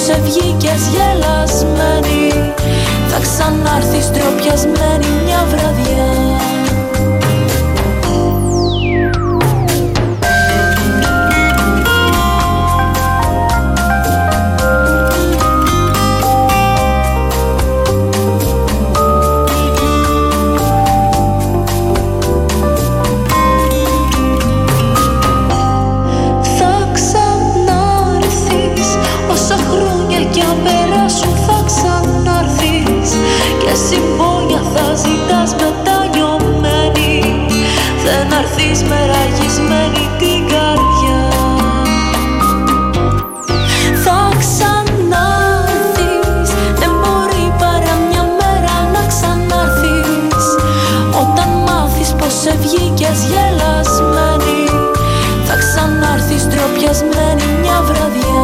σε βγήκες γελασμένη. Θα ξανάρθεις ντροπιασμένη μια βραδιά. Συμπόνια θα ζητάς μετανιωμένη. Δεν αρθείς με ραγισμένη την καρδιά. Θα ξανάρθεις, δεν μπορεί παρά μια μέρα να ξανάρθεις. Όταν μάθεις πως σε βγήκες γελασμένη, θα ξανάρθεις ντροπιασμένη μια βραδιά.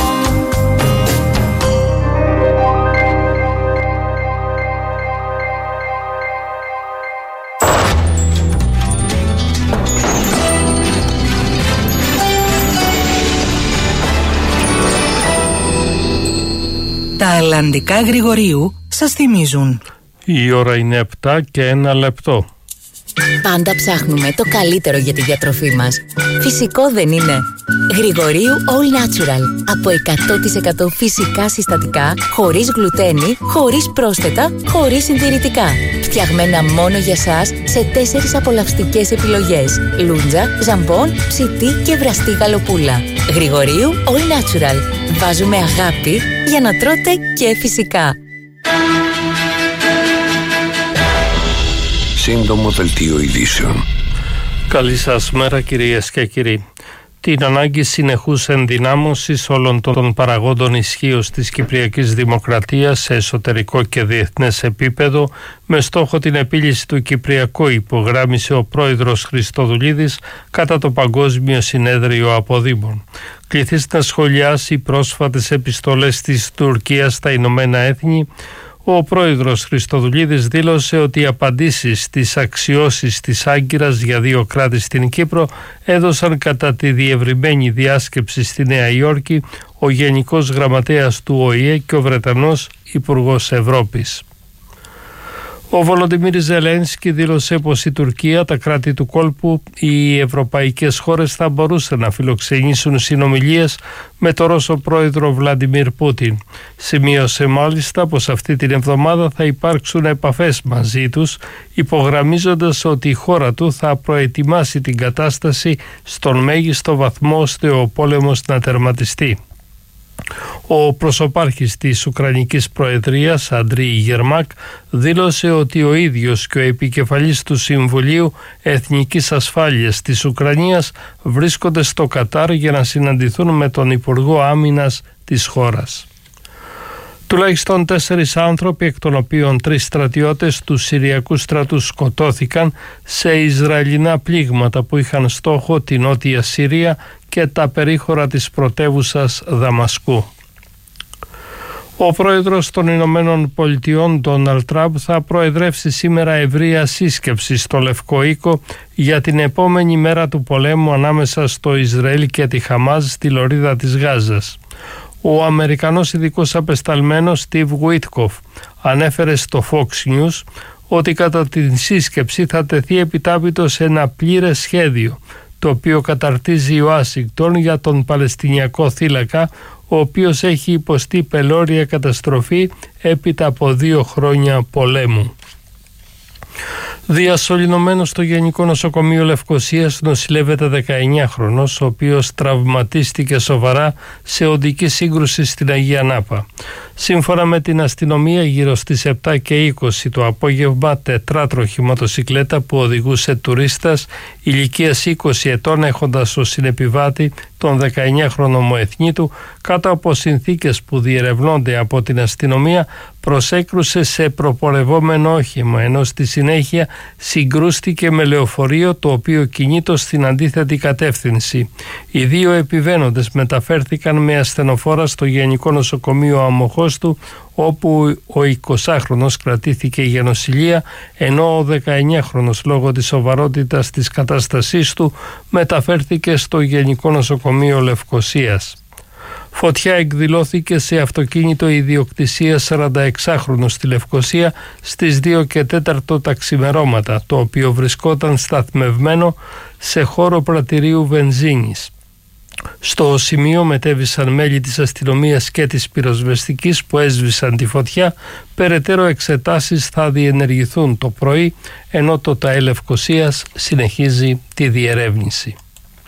Τα αλλαντικά Γρηγορίου σας θυμίζουν. Η ώρα είναι 7 και 1 λεπτό. Πάντα ψάχνουμε το καλύτερο για τη διατροφή μας. Φυσικό δεν είναι? Γρηγορίου All Natural. Από 100% φυσικά συστατικά, χωρίς γλουτένι, χωρίς πρόσθετα, χωρίς συντηρητικά. Φτιαγμένα μόνο για σας σε 4 απολαυστικές επιλογές: λούντζα, ζαμπόν, ψητή και βραστή γαλοπούλα. Γρηγορίου All Natural. Βάζουμε αγάπη για να τρώτε και φυσικά. Σύντομο δελτίο ειδήσεων. Καλή σας μέρα κυρίες και κύριοι. Την ανάγκη συνεχούς ενδυνάμωσης όλων των παραγόντων ισχύως της Κυπριακής Δημοκρατίας σε εσωτερικό και διεθνές επίπεδο με στόχο την επίλυση του Κυπριακού υπογράμμισε ο πρόεδρος Χριστοδουλίδης κατά το Παγκόσμιο Συνέδριο Αποδήμων. Κληθείς να σχολιάσει πρόσφατες επιστολές της Τουρκίας στα Ηνωμένα Έθνη, ο πρόεδρος Χριστοδουλίδης δήλωσε ότι οι απαντήσεις στις αξιώσεις της Άγκυρας για 2 κράτη στην Κύπρο έδωσαν κατά τη διευρυμένη διάσκεψη στη Νέα Υόρκη ο Γενικός Γραμματέας του ΟΗΕ και ο Βρετανός Υπουργός Ευρώπης. Ο Βολοντιμίρ Ζελένσκι δήλωσε πως η Τουρκία, τα κράτη του κόλπου, οι ευρωπαϊκές χώρες θα μπορούσαν να φιλοξενήσουν συνομιλίες με τον Ρώσο πρόεδρο Βλαντιμίρ Πούτιν. Σημείωσε μάλιστα πως αυτή την εβδομάδα θα υπάρξουν επαφές μαζί τους, υπογραμμίζοντας ότι η χώρα του θα προετοιμάσει την κατάσταση στον μέγιστο βαθμό ώστε ο πόλεμος να τερματιστεί. Ο προσωπάρχης της Ουκρανικής Προεδρίας, Αντρί Γερμάκ, δήλωσε ότι ο ίδιος και ο επικεφαλής του Συμβουλίου Εθνικής Ασφάλειας της Ουκρανίας βρίσκονται στο Κατάρ για να συναντηθούν με τον Υπουργό Άμυνας της χώρας. Τουλάχιστον 4 άνθρωποι, εκ των οποίων 3 στρατιώτες του Συριακού στρατού σκοτώθηκαν σε Ισραηλινά πλήγματα που είχαν στόχο την Νότια Συρία και τα περίχωρα της πρωτεύουσας Δαμασκού. Ο πρόεδρος των Ηνωμένων Πολιτειών, Ντόναλντ Τραμπ, θα προεδρεύσει σήμερα ευρεία σύσκεψη στο Λευκό Οίκο για την επόμενη μέρα του πολέμου ανάμεσα στο Ισραήλ και τη Χαμάζ στη λωρίδα της Γάζας. Ο Αμερικανός ειδικός απεσταλμένος Στιβ Γουίτκοφ ανέφερε στο Fox News ότι κατά την σύσκεψη θα τεθεί επιτάπητο σε ένα πλήρες σχέδιο, το οποίο καταρτίζει η Ουάσιγκτον για τον Παλαιστινιακό θύλακα, ο οποίος έχει υποστεί πελώρια καταστροφή έπειτα από 2 χρόνια πολέμου. Διασωληνωμένος στο Γενικό Νοσοκομείο Λευκωσίας νοσηλεύεται 19χρονος, ο οποίος τραυματίστηκε σοβαρά σε οδική σύγκρουση στην Αγία Νάπα. Σύμφωνα με την αστυνομία, γύρω στις 7:20 το απόγευμα, τετράτροχη μοτοσικλέτα που οδηγούσε τουρίστας ηλικίας 20 ετών έχοντας ως συνεπιβάτη τον 19χρονο μοεθνίτου, κάτω από συνθήκες που διερευνώνται από την αστυνομία, προσέκρουσε σε προπορευόμενο όχημα, ενώ στη συνέχεια συγκρούστηκε με λεωφορείο το οποίο κινείτο στην αντίθετη κατεύθυνση. Οι 2 επιβαίνοντες μεταφέρθηκαν με ασθενοφόρα στο Γενικό Νοσοκομείο Αμοχώστου, όπου ο 20χρονος κρατήθηκε για νοσηλεία, ενώ ο 19χρονος λόγω της σοβαρότητας της κατάστασής του μεταφέρθηκε στο Γενικό Νοσοκομείο Λευκωσίας. Φωτιά εκδηλώθηκε σε αυτοκίνητο ιδιοκτησία 46χρονου στη Λευκοσία στις 2 και 4 τα ξημερώματα, το οποίο βρισκόταν σταθμευμένο σε χώρο πρατηρίου βενζίνης. Στο σημείο μετέβησαν μέλη της αστυνομίας και της πυροσβεστικής που έσβησαν τη φωτιά. Περαιτέρω εξετάσεις θα διενεργηθούν το πρωί, ενώ το ΤΑΕ Λευκοσίας συνεχίζει τη διερεύνηση.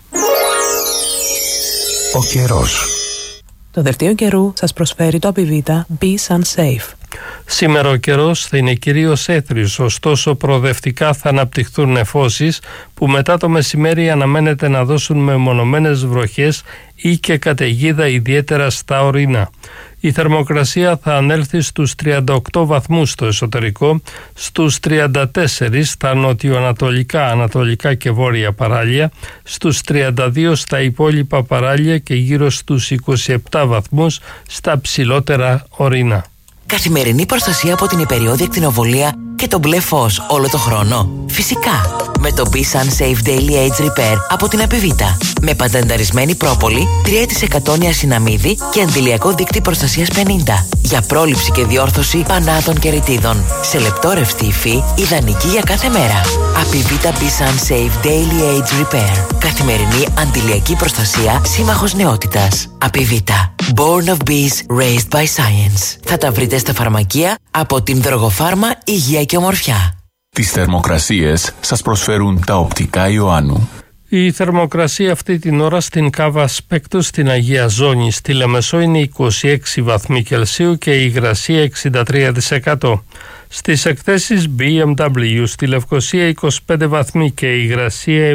Ο καιρός. Το δελτίο καιρού σας προσφέρει το Απιβίτα Be Sun Safe. Σήμερα ο καιρός θα είναι κυρίως έθριος, ωστόσο προοδευτικά θα αναπτυχθούν νεφώσεις που μετά το μεσημέρι αναμένεται να δώσουν μεμονωμένες βροχές ή και καταιγίδα ιδιαίτερα στα ορεινά. Η θερμοκρασία θα ανέλθει στους 38 βαθμούς στο εσωτερικό, στους 34 στα νοτιοανατολικά, ανατολικά και βόρεια παράλια, στους 32 στα υπόλοιπα παράλια και γύρω στους 27 βαθμούς στα ψηλότερα ορεινά. Καθημερινή προστασία από την υπεριόδια ακτινοβολία και το μπλε φως όλο το χρόνο. Φυσικά, με το Be Sun Safe Daily Age Repair από την Απιβίτα. Με πατενταρισμένη πρόπολη, 3% νιασιναμίδι και αντιλιακό δείκτη προστασίας 50. Για πρόληψη και διόρθωση πανάτων και ρητίδων. Σε λεπτό ρευστή υφή, ιδανική για κάθε μέρα. Απιβίτα Be Sun Safe Daily Age Repair. Καθημερινή αντιλιακή προστασία, σύμμαχος νεότητας. Απιβίτα. Born of Bees, raised by science. Θα τα βρείτε στα φαρμακεία από την Δρογοφάρμα Υγεία και Ομορφιά. Τις θερμοκρασίες σας προσφέρουν τα οπτικά Ιωάννου. Η θερμοκρασία αυτή την ώρα στην Κάβα Σπέκτου στην Αγία Ζώνη στη Λεμεσό είναι 26 βαθμοί Κελσίου και η υγρασία 63%. Στις εκθέσεις BMW στη Λευκοσία 25 βαθμοί και η υγρασία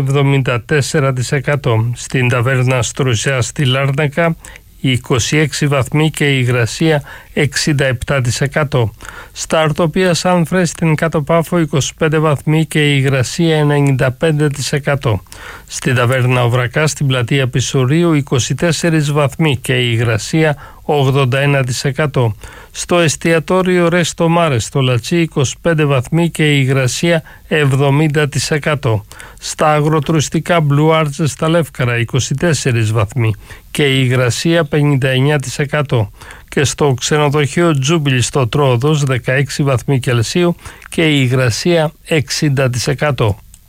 74%. Στην ταβέρνα Στρουσιά στη Λάρνακα 26 βαθμοί και η υγρασία 67%. Στα Αρτοπία Σάνφρε στην Κάτω Πάφο 25 βαθμοί και η υγρασία 95%. Στην ταβέρνα Οβρακά στην πλατεία Πισουρίου 24 βαθμοί και η υγρασία 81%. Στο εστιατόριο Ρέστο Μάρε στο Λατσί 25 βαθμοί και η υγρασία 70%. Στα αγροτουριστικά Blue Arts στα Λεύκαρα 24 βαθμοί και η υγρασία 59%. Και στο ξενοδοχείο Τζούμπιλι στο Τρόδος 16 βαθμοί Κελσίου και η υγρασία 60%.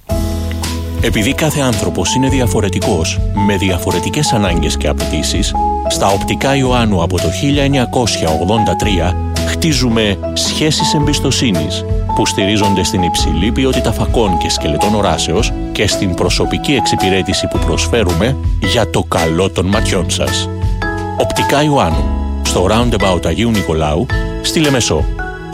Επειδή κάθε άνθρωπος είναι διαφορετικός, με διαφορετικές ανάγκες και απαιτήσεις, στα οπτικά Ιωάννου από το 1983 χτίζουμε σχέσεις εμπιστοσύνης που στηρίζονται στην υψηλή ποιότητα φακών και σκελετών οράσεως και στην προσωπική εξυπηρέτηση που προσφέρουμε για το καλό των ματιών σας. Οπτικά Ιωάννου, στο Roundabout Αγίου Νικολάου, στη Λεμεσό.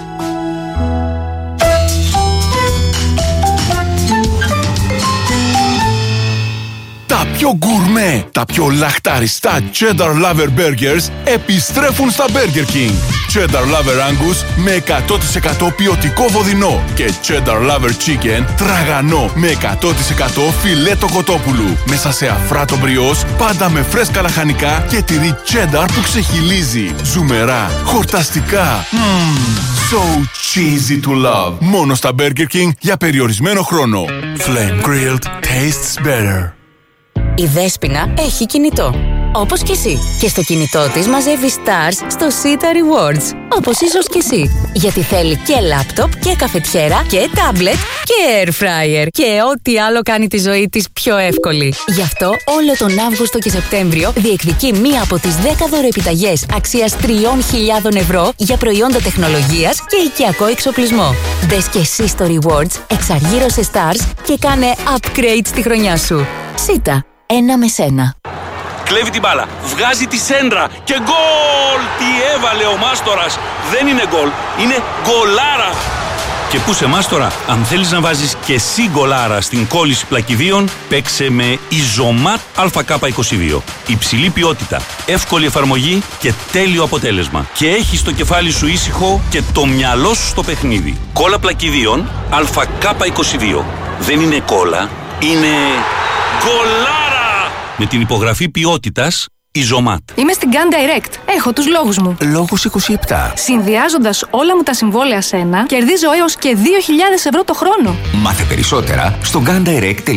Τα πιο γκουρμέ, τα πιο λαχταριστά Cheddar Lover Burgers επιστρέφουν στα Burger King. Cheddar Lover Angus με 100% ποιοτικό βοδινό και Cheddar Lover Chicken τραγανό με 100% φιλέτο κοτόπουλου. Μέσα σε αφράτο μπριός, πάντα με φρέσκα λαχανικά και τυρί cheddar που ξεχυλίζει. Ζουμερά, χορταστικά. So cheesy to love. Μόνο στα Burger King για περιορισμένο χρόνο. Flame grilled tastes better. Η Δέσποινα έχει κινητό. Όπως και εσύ. Και στο κινητό της μαζεύει stars στο Sita Rewards. Όπως ίσως και εσύ. Γιατί θέλει και λάπτοπ και καφετιέρα και τάμπλετ και air fryer. Και ό,τι άλλο κάνει τη ζωή της πιο εύκολη. Γι' αυτό όλο τον Αύγουστο και Σεπτέμβριο διεκδικεί μία από τις 10 δωρεοεπιταγές αξίας 3.000 ευρώ για προϊόντα τεχνολογίας και οικιακό εξοπλισμό. Μπες και εσύ στο Rewards, εξαργύρωσε stars και κάνε upgrade στη χρονιά σου. Sita. Ένα με σένα. Κλέβει την μπάλα, βγάζει τη σέντρα και γκολ! Τι έβαλε ο Μάστορας! Δεν είναι γκολ, είναι γκολάρα! Και πού σε Μάστορα, αν θέλεις να βάζεις και εσύ γκολάρα στην κόλληση πλακιδίων, παίξε με Ιζωμάτ ΑΚ22. Υψηλή ποιότητα, εύκολη εφαρμογή και τέλειο αποτέλεσμα. Και έχεις το κεφάλι σου ήσυχο και το μυαλό σου στο παιχνίδι. Κόλλα πλακιδίων ΑΚ22. Δεν είναι κόλλα, είναι γκολάρα! Με την υπογραφή ποιότητας Ιζωμάτ. Είμαι στην Gun Direct. Έχω τους λόγους μου. Λόγους 27. Συνδυάζοντας όλα μου τα συμβόλαια σε ένα, κερδίζω έως και 2.000 ευρώ το χρόνο. Μάθε περισσότερα στο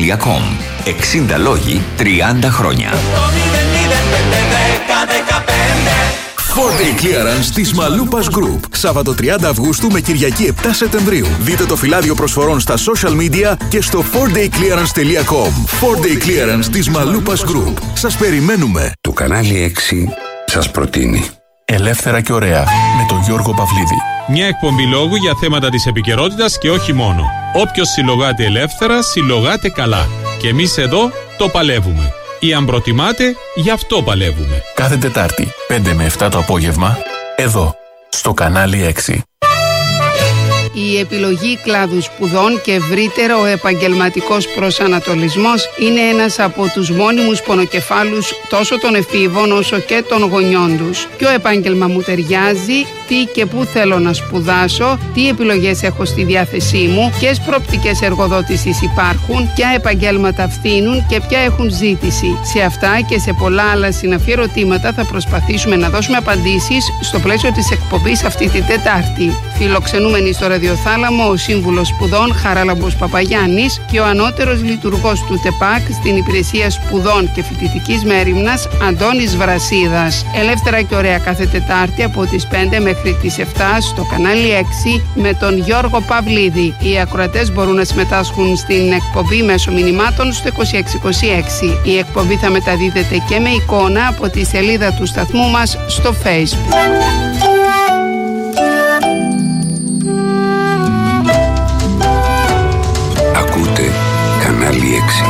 gundirect.com. 60 λόγοι, 30 χρόνια. 4 Day Clearance της Μαλούπας Group. Σάββατο 30 Αυγούστου με Κυριακή 7 Σεπτεμβρίου. Δείτε το φυλάδιο προσφορών στα social media και στο 4dayclearance.com. 4 Day Clearance της Μαλούπας Group. Σας περιμένουμε. Το κανάλι 6 σας προτείνει Ελεύθερα και ωραία με τον Γιώργο Παυλίδη. Μια εκπομπή λόγου για θέματα της επικαιρότητας και όχι μόνο. Όποιος συλλογάται ελεύθερα, συλλογάται καλά. Και εμείς εδώ το παλεύουμε. Ή αν προτιμάτε, γι' αυτό παλεύουμε. Κάθε Τετάρτη, 5 με 7 το απόγευμα, εδώ, στο κανάλι 6. Η επιλογή κλάδου σπουδών και ευρύτερα ο επαγγελματικός προσανατολισμός είναι ένας από τους μόνιμους πονοκεφάλους τόσο των εφήβων όσο και των γονιών τους. Ποιο επάγγελμα μου ταιριάζει, τι και πού θέλω να σπουδάσω, τι επιλογές έχω στη διάθεσή μου, ποιες προοπτικές εργοδότησης υπάρχουν, ποια επαγγέλματα φθήνουν και ποια έχουν ζήτηση. Σε αυτά και σε πολλά άλλα συναφή ερωτήματα θα προσπαθήσουμε να δώσουμε απαντήσεις στο πλαίσιο της εκπομπής αυτή την Τετάρτη. Φιλοξενούμενοι στο ραδιοθάλαμο ο Σύμβουλος Σπουδών Χαράλαμπος Παπαγιάννης και ο ανώτερος λειτουργός του ΤΕΠΑΚ στην Υπηρεσία Σπουδών και Φοιτητικής Μέριμνας Αντώνης Βρασίδας. Ελεύθερα και ωραία κάθε Τετάρτη από τις 5 μέχρι τις 7 στο κανάλι 6 με τον Γιώργο Παυλίδη. Οι ακροατές μπορούν να συμμετάσχουν στην εκπομπή μέσω μηνυμάτων στο 2626. Η εκπομπή θα μεταδίδεται και με εικόνα από τη σελίδα του σταθμού μας στο Facebook. Ακούτε κανάλι 6.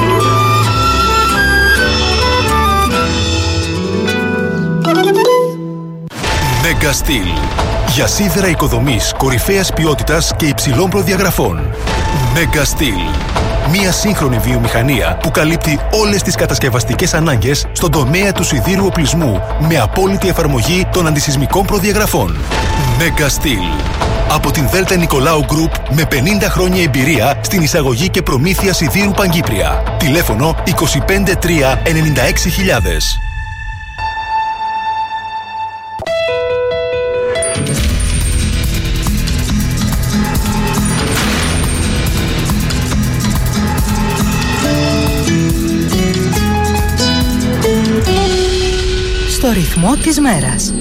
Mega Steel. Για σίδερα οικοδομής κορυφαίας ποιότητας και υψηλών προδιαγραφών. Mega Steel. Μια σύγχρονη βιομηχανία που καλύπτει όλες τις κατασκευαστικές ανάγκες στον τομέα του σιδήρου οπλισμού με απόλυτη εφαρμογή των αντισυσμικών προδιαγραφών. Mega Steel. Από την Δέλτα Νικολάου Group με 50 χρόνια εμπειρία στην εισαγωγή και προμήθεια σιδήρου Παγκύπρια. Τηλέφωνο 253 96 000. Στο ρυθμό της μέρας.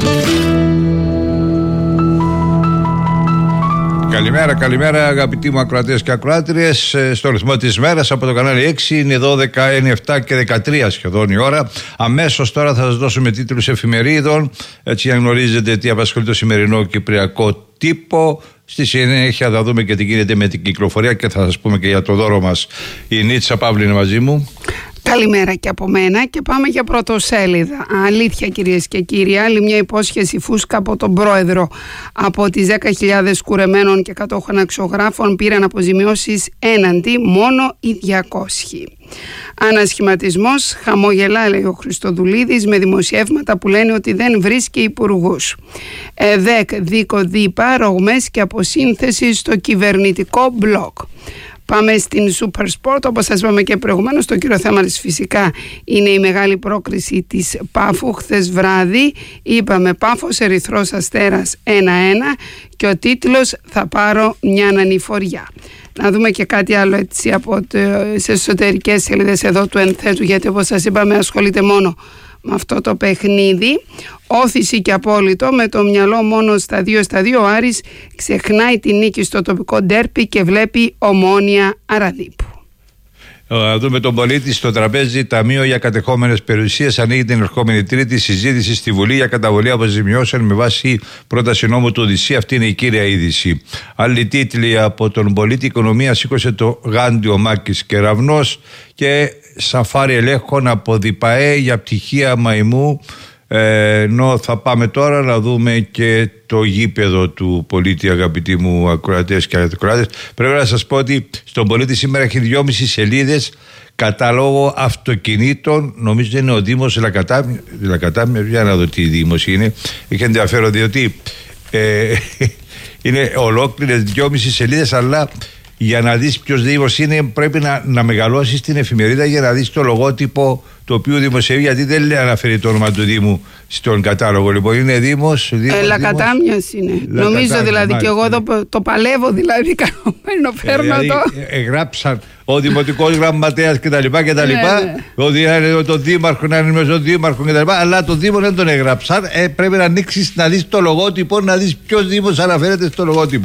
Καλημέρα αγαπητοί μου ακροατές και ακροάτριες. Στο ρυθμό της μέρας από το κανάλι 6 είναι 12, είναι 7 και 13 σχεδόν η ώρα. Αμέσως τώρα θα σας δώσουμε τίτλους εφημερίδων, έτσι για να γνωρίζετε τι απασχολεί το σημερινό κυπριακό τύπο. Στη συνέχεια θα δούμε και τι γίνεται με την κυκλοφορία και θα σας πούμε και για το δώρο μας. Η Νίτσα Παύλη είναι μαζί μου. Καλημέρα και από μένα και πάμε για πρωτοσέλιδα. Αλήθεια κυρίες και κύριοι, άλλη μια υπόσχεση φούσκα από τον πρόεδρο. Από τις 10.000 κουρεμένων και κατόχων αξιογράφων πήραν αποζημιώσεις έναντι μόνο οι 200. Ανασχηματισμός, χαμογελά λέει ο Χριστοδουλίδης με δημοσιεύματα που λένε ότι δεν βρίσκει υπουργούς. ΕΔΕΚ δίκο-δίπα, ρογμές και αποσύνθεση στο κυβερνητικό μπλοκ. Πάμε στην Super Sport, όπως σας είπαμε και προηγουμένως, το κύριο θέμα της φυσικά είναι η μεγάλη πρόκριση της Πάφου. Χθες βράδυ είπαμε Πάφος Ερυθρός Αστέρας 1-1 και ο τίτλος «Θα πάρω μια ανηφοριά». Να δούμε και κάτι άλλο έτσι από τις εσωτερικές σελίδες εδώ του ενθέτου, γιατί όπως σας είπαμε ασχολείται μόνο με αυτό το παιχνίδι. Όθηση και απόλυτο, με το μυαλό μόνο στα 2-2, ο Άρης ξεχνάει τη νίκη στο τοπικό ντέρπι και βλέπει Ομόνοια Αραδίπου. Να δούμε τον πολίτη στο τραπέζι. Ταμείο για κατεχόμενες περιουσίες ανοίγει την ερχόμενη Τρίτη συζήτηση στη Βουλή για καταβολή αποζημιώσεων με βάση πρόταση νόμου του Οδυσσή. Αυτή είναι η κύρια είδηση. Άλλοι τίτλοι από τον πολίτη: Οικονομία σήκωσε το γάντι ο Μάκης Κεραυνός και σαφάρι ελέγχων από ΔΙΠΑΕ για πτυχία μαϊμού. Ενώ θα πάμε τώρα να δούμε και το γήπεδο του πολίτη, αγαπητοί μου ακροατές και ακροάτες. Πρέπει να σας πω ότι στον πολίτη σήμερα έχει 2,5 σελίδες κατάλογο αυτοκινήτων. Νομίζω είναι ο Δήμος Λακατάμια, για να δω τι Δήμος είναι. Έχει ενδιαφέρον διότι είναι ολόκληρες 2,5 σελίδες, αλλά για να δεις ποιος Δήμος είναι πρέπει να μεγαλώσεις την εφημερίδα για να δεις το λογότυπο το οποίο δημοσιεύει, γιατί δεν αναφέρει το όνομα του Δήμου στον κατάλογο. Λοιπόν, είναι Δήμος. Λακατάμιας είναι. Νομίζω δηλαδή, και εγώ εδώ το παλεύω, δηλαδή ικανοποιημένο, φέρνω το. Εγγράψαν ο Δημοτικός Γραμματέας κτλ. Το Δήμαρχο να είναι μέσα, ο Δήμαρχο κτλ. Αλλά το Δήμο δεν τον εγγράψαν. Πρέπει να ανοίξεις να δεις το λογότυπο, να δεις ποιος Δήμος αναφέρεται στο λογότυπο.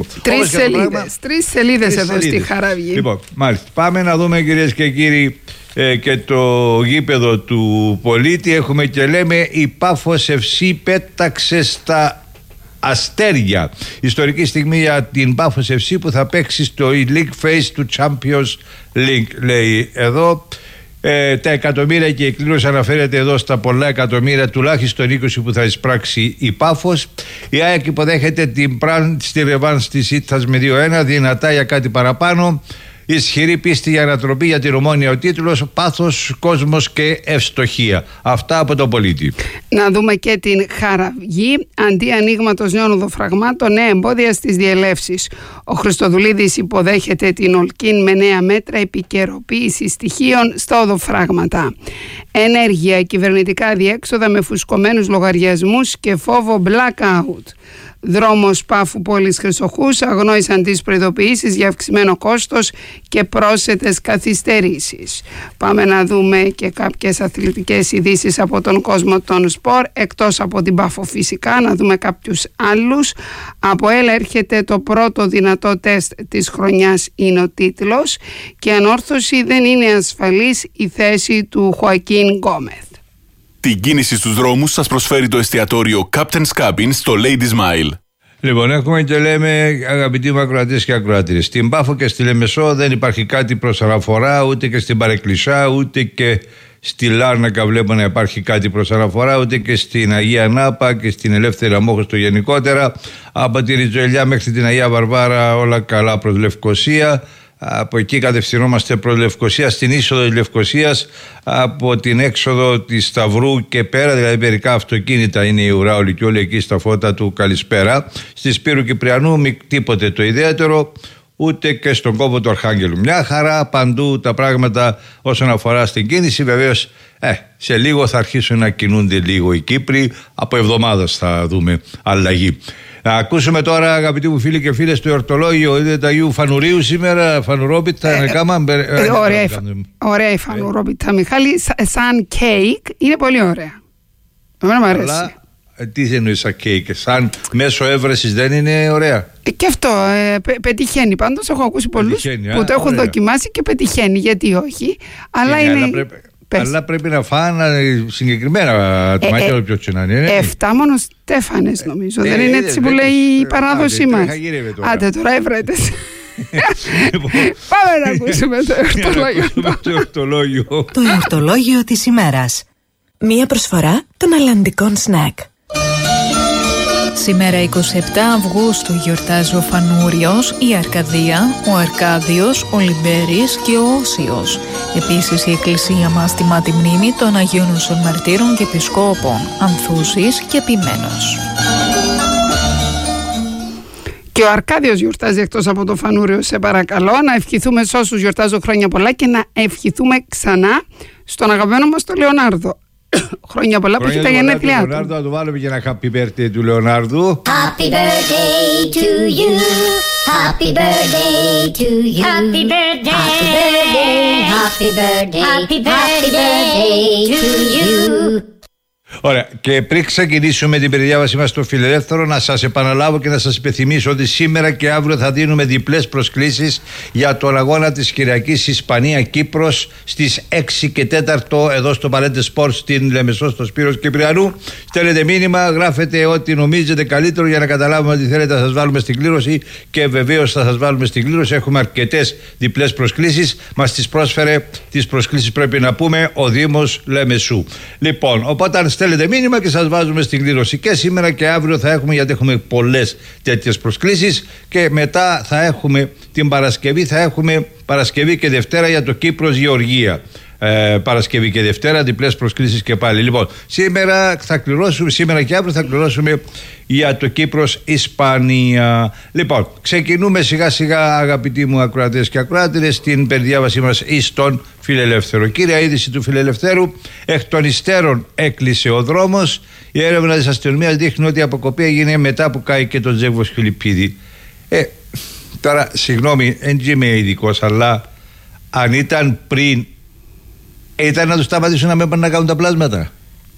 3 σελίδες εδώ στη Χαραυγή. Λοιπόν, μάλιστα. Πάμε να δούμε, κυρίες και κύριοι, και το γήπεδο του πολίτη. Έχουμε και λέμε η Πάφος FC πέταξε στα αστέρια. Ιστορική στιγμή για την Πάφος FC που θα παίξει στο League Phase του Champions League, λέει εδώ. Τα εκατομμύρια και η κλήρωση αναφέρεται εδώ στα πολλά εκατομμύρια, τουλάχιστον 20 που θα εισπράξει η Πάφος. Η ΑΕΚ υποδέχεται την Πραν στη ρεβάνς της Ήττας με 2-1, δυνατά για κάτι παραπάνω. Ισχυρή πίστη για ανατροπή για την Ομόνια ο τίτλος, πάθος, κόσμος και ευστοχία. Αυτά από τον πολίτη. Να δούμε και την Χαραυγή. Αντί ανοίγματος νέων οδοφραγμάτων, νέα εμπόδια στις διελεύσεις. Ο Χριστοδουλίδης υποδέχεται την Ολκίν με νέα μέτρα επικαιροποίηση στοιχείων στα οδοφράγματα. Ενέργεια, κυβερνητικά διέξοδα με φουσκωμένους λογαριασμούς και φόβο blackout. Δρόμος Πάφου πόλης Χρυσοχούς αγνόησαν τις προειδοποιήσεις για αυξημένο κόστος και πρόσθετες καθυστερήσεις. Πάμε να δούμε και κάποιες αθλητικές ειδήσεις από τον κόσμο των σπορ, εκτός από την Πάφο φυσικά, να δούμε κάποιους άλλους. Από ΕΛ έρχεται το πρώτο δυνατό τεστ της χρονιάς, είναι ο τίτλος, και ανόρθωση δεν είναι ασφαλής η θέση του Χωακίν Γκόμεθ. Την κίνηση στους δρόμους σας προσφέρει το εστιατόριο Captain's Cabin στο Lady Smile. Λοιπόν, έχουμε και λέμε, αγαπητοί μου ακροατές και ακροατήρες, στην Πάφο και στη Λεμεσό δεν υπάρχει κάτι προς αναφορά, ούτε και στην Παρεκκλησιά, ούτε και στη Λάρνακα βλέπω να υπάρχει κάτι προς αναφορά, ούτε και στην Αγία Νάπα και στην Ελεύθερη Αμόχωστο γενικότερα. Από τη Ριζοελιά μέχρι την Αγία Βαρβάρα όλα καλά προς Λευκοσία. Από εκεί κατευθυνόμαστε προς Λευκοσία, στην είσοδο της Λευκοσίας, από την έξοδο της Σταυρού και πέρα, δηλαδή μερικά αυτοκίνητα είναι η ουράολη και όλοι εκεί στα φώτα του καλησπέρα. Στη Σπύρου Κυπριανού μη τίποτε το ιδιαίτερο, ούτε και στον κόπο του Αρχάγγελου. Μια χαρά παντού τα πράγματα όσον αφορά στην κίνηση. Βεβαίως σε λίγο θα αρχίσουν να κινούνται λίγο οι Κύπροι, από εβδομάδας θα δούμε αλλαγή. Να ακούσουμε τώρα, αγαπητοί μου φίλοι και φίλες, το εορτολόγιο. Είδε τα Αγίου Φανουρίου σήμερα, φανουρόπιτα. Ωραία η φανουρόπιτα, Μιχάλη, σαν κέικ, είναι πολύ ωραία. Εμένα μου αρέσει. Αλλά τι εννοείς σαν κέικ, σαν μέσο έβρεσης δεν είναι ωραία? Και αυτό πετυχαίνει. Πάντως έχω ακούσει πολλούς που το έχουν δοκιμάσει και πετυχαίνει, γιατί όχι. Αλλά είναι... Αλλά πρέπει να φάνε συγκεκριμένα ατομάκια, ποιο να είναι. 7 μόνο Στέφανες νομίζω. Δεν είναι έτσι που λέει η παράδοσή μας? Άντε τώρα έβρετες. Πάμε να ακούσουμε το εορτολόγιο. Το εορτολόγιο της ημέρας. Μία προσφορά των αλλαντικών σνακ. Σήμερα 27 Αυγούστου γιορτάζει ο Φανούριος, η Αρκαδία, ο Αρκάδιος, ο Λιμπέρης και ο Όσιος. Επίσης η Εκκλησία μας τιμά τη μνήμη των Αγίων Οσών Μαρτύρων και Επισκόπων, Ανθούσης και Επιμένος. Και ο Αρκάδιος γιορτάζει εκτός από το Φανούριο, σε παρακαλώ. Να ευχηθούμε σε όσους γιορτάζουν χρόνια πολλά και να ευχηθούμε ξανά στον αγαπημένο μας τον Λεωνάρδο. Χρόνια πολλά που έχει τα γενέθλιά του. Λεωνάρδο, να του βάλουμε και ένα happy birthday του Λεωνάρδου. Happy birthday to you. Happy birthday to you. Happy birthday. Happy birthday. Happy birthday. Happy birthday to you. Ωραία. Και πριν ξεκινήσουμε την περιδιάβασή μας στο Φιλελεύθερο, να σας επαναλάβω και να σας υπενθυμίσω ότι σήμερα και αύριο θα δίνουμε διπλές προσκλήσεις για τον αγώνα της Κυριακής Ισπανία-Κύπρος στις 6 και 4 εδώ στο Παλέντε Σπορ στην Λεμεσό, στο Σπύρος Κυπριανού. Στέλνετε μήνυμα, γράφετε ό,τι νομίζετε καλύτερο για να καταλάβουμε ότι θέλετε να σας βάλουμε στην κλήρωση, και βεβαίως θα σας βάλουμε στην κλήρωση. Έχουμε αρκετές διπλές προσκλήσεις. Μας τις πρόσφερε τις προσκλήσεις, πρέπει να πούμε, ο Δήμος Λεμεσού. Λοιπόν, οπότε στέλνετε μήνυμα και σας βάζουμε στην κλήρωση. Και σήμερα και αύριο θα έχουμε, γιατί έχουμε πολλές τέτοιες προσκλήσεις, και μετά θα έχουμε την Παρασκευή, θα έχουμε Παρασκευή και Δευτέρα για το Κύπρος Γεωργία. Παρασκευή και Δευτέρα, διπλές προσκλήσεις και πάλι. Λοιπόν, σήμερα και αύριο θα κληρώσουμε για το Κύπρος-Ισπανία. Λοιπόν, ξεκινούμε σιγά σιγά, αγαπητοί μου ακροατές και ακροάτηρες, την περιδιάβασή μας εις τον Φιλελεύθερο. Κύρια είδηση του Φιλελευθέρου: εκ των υστέρων έκλεισε ο δρόμος. Η έρευνα της αστυνομίας δείχνει ότι η αποκοπή έγινε μετά που κάει και τον Τζεύγος Φιλιππίδη. Τώρα, συγγνώμη, δεν είμαι ειδικός, αλλά αν ήταν πριν, ήταν να τους σταματήσουν να μην πάνε να κάνουν τα πλάσματα.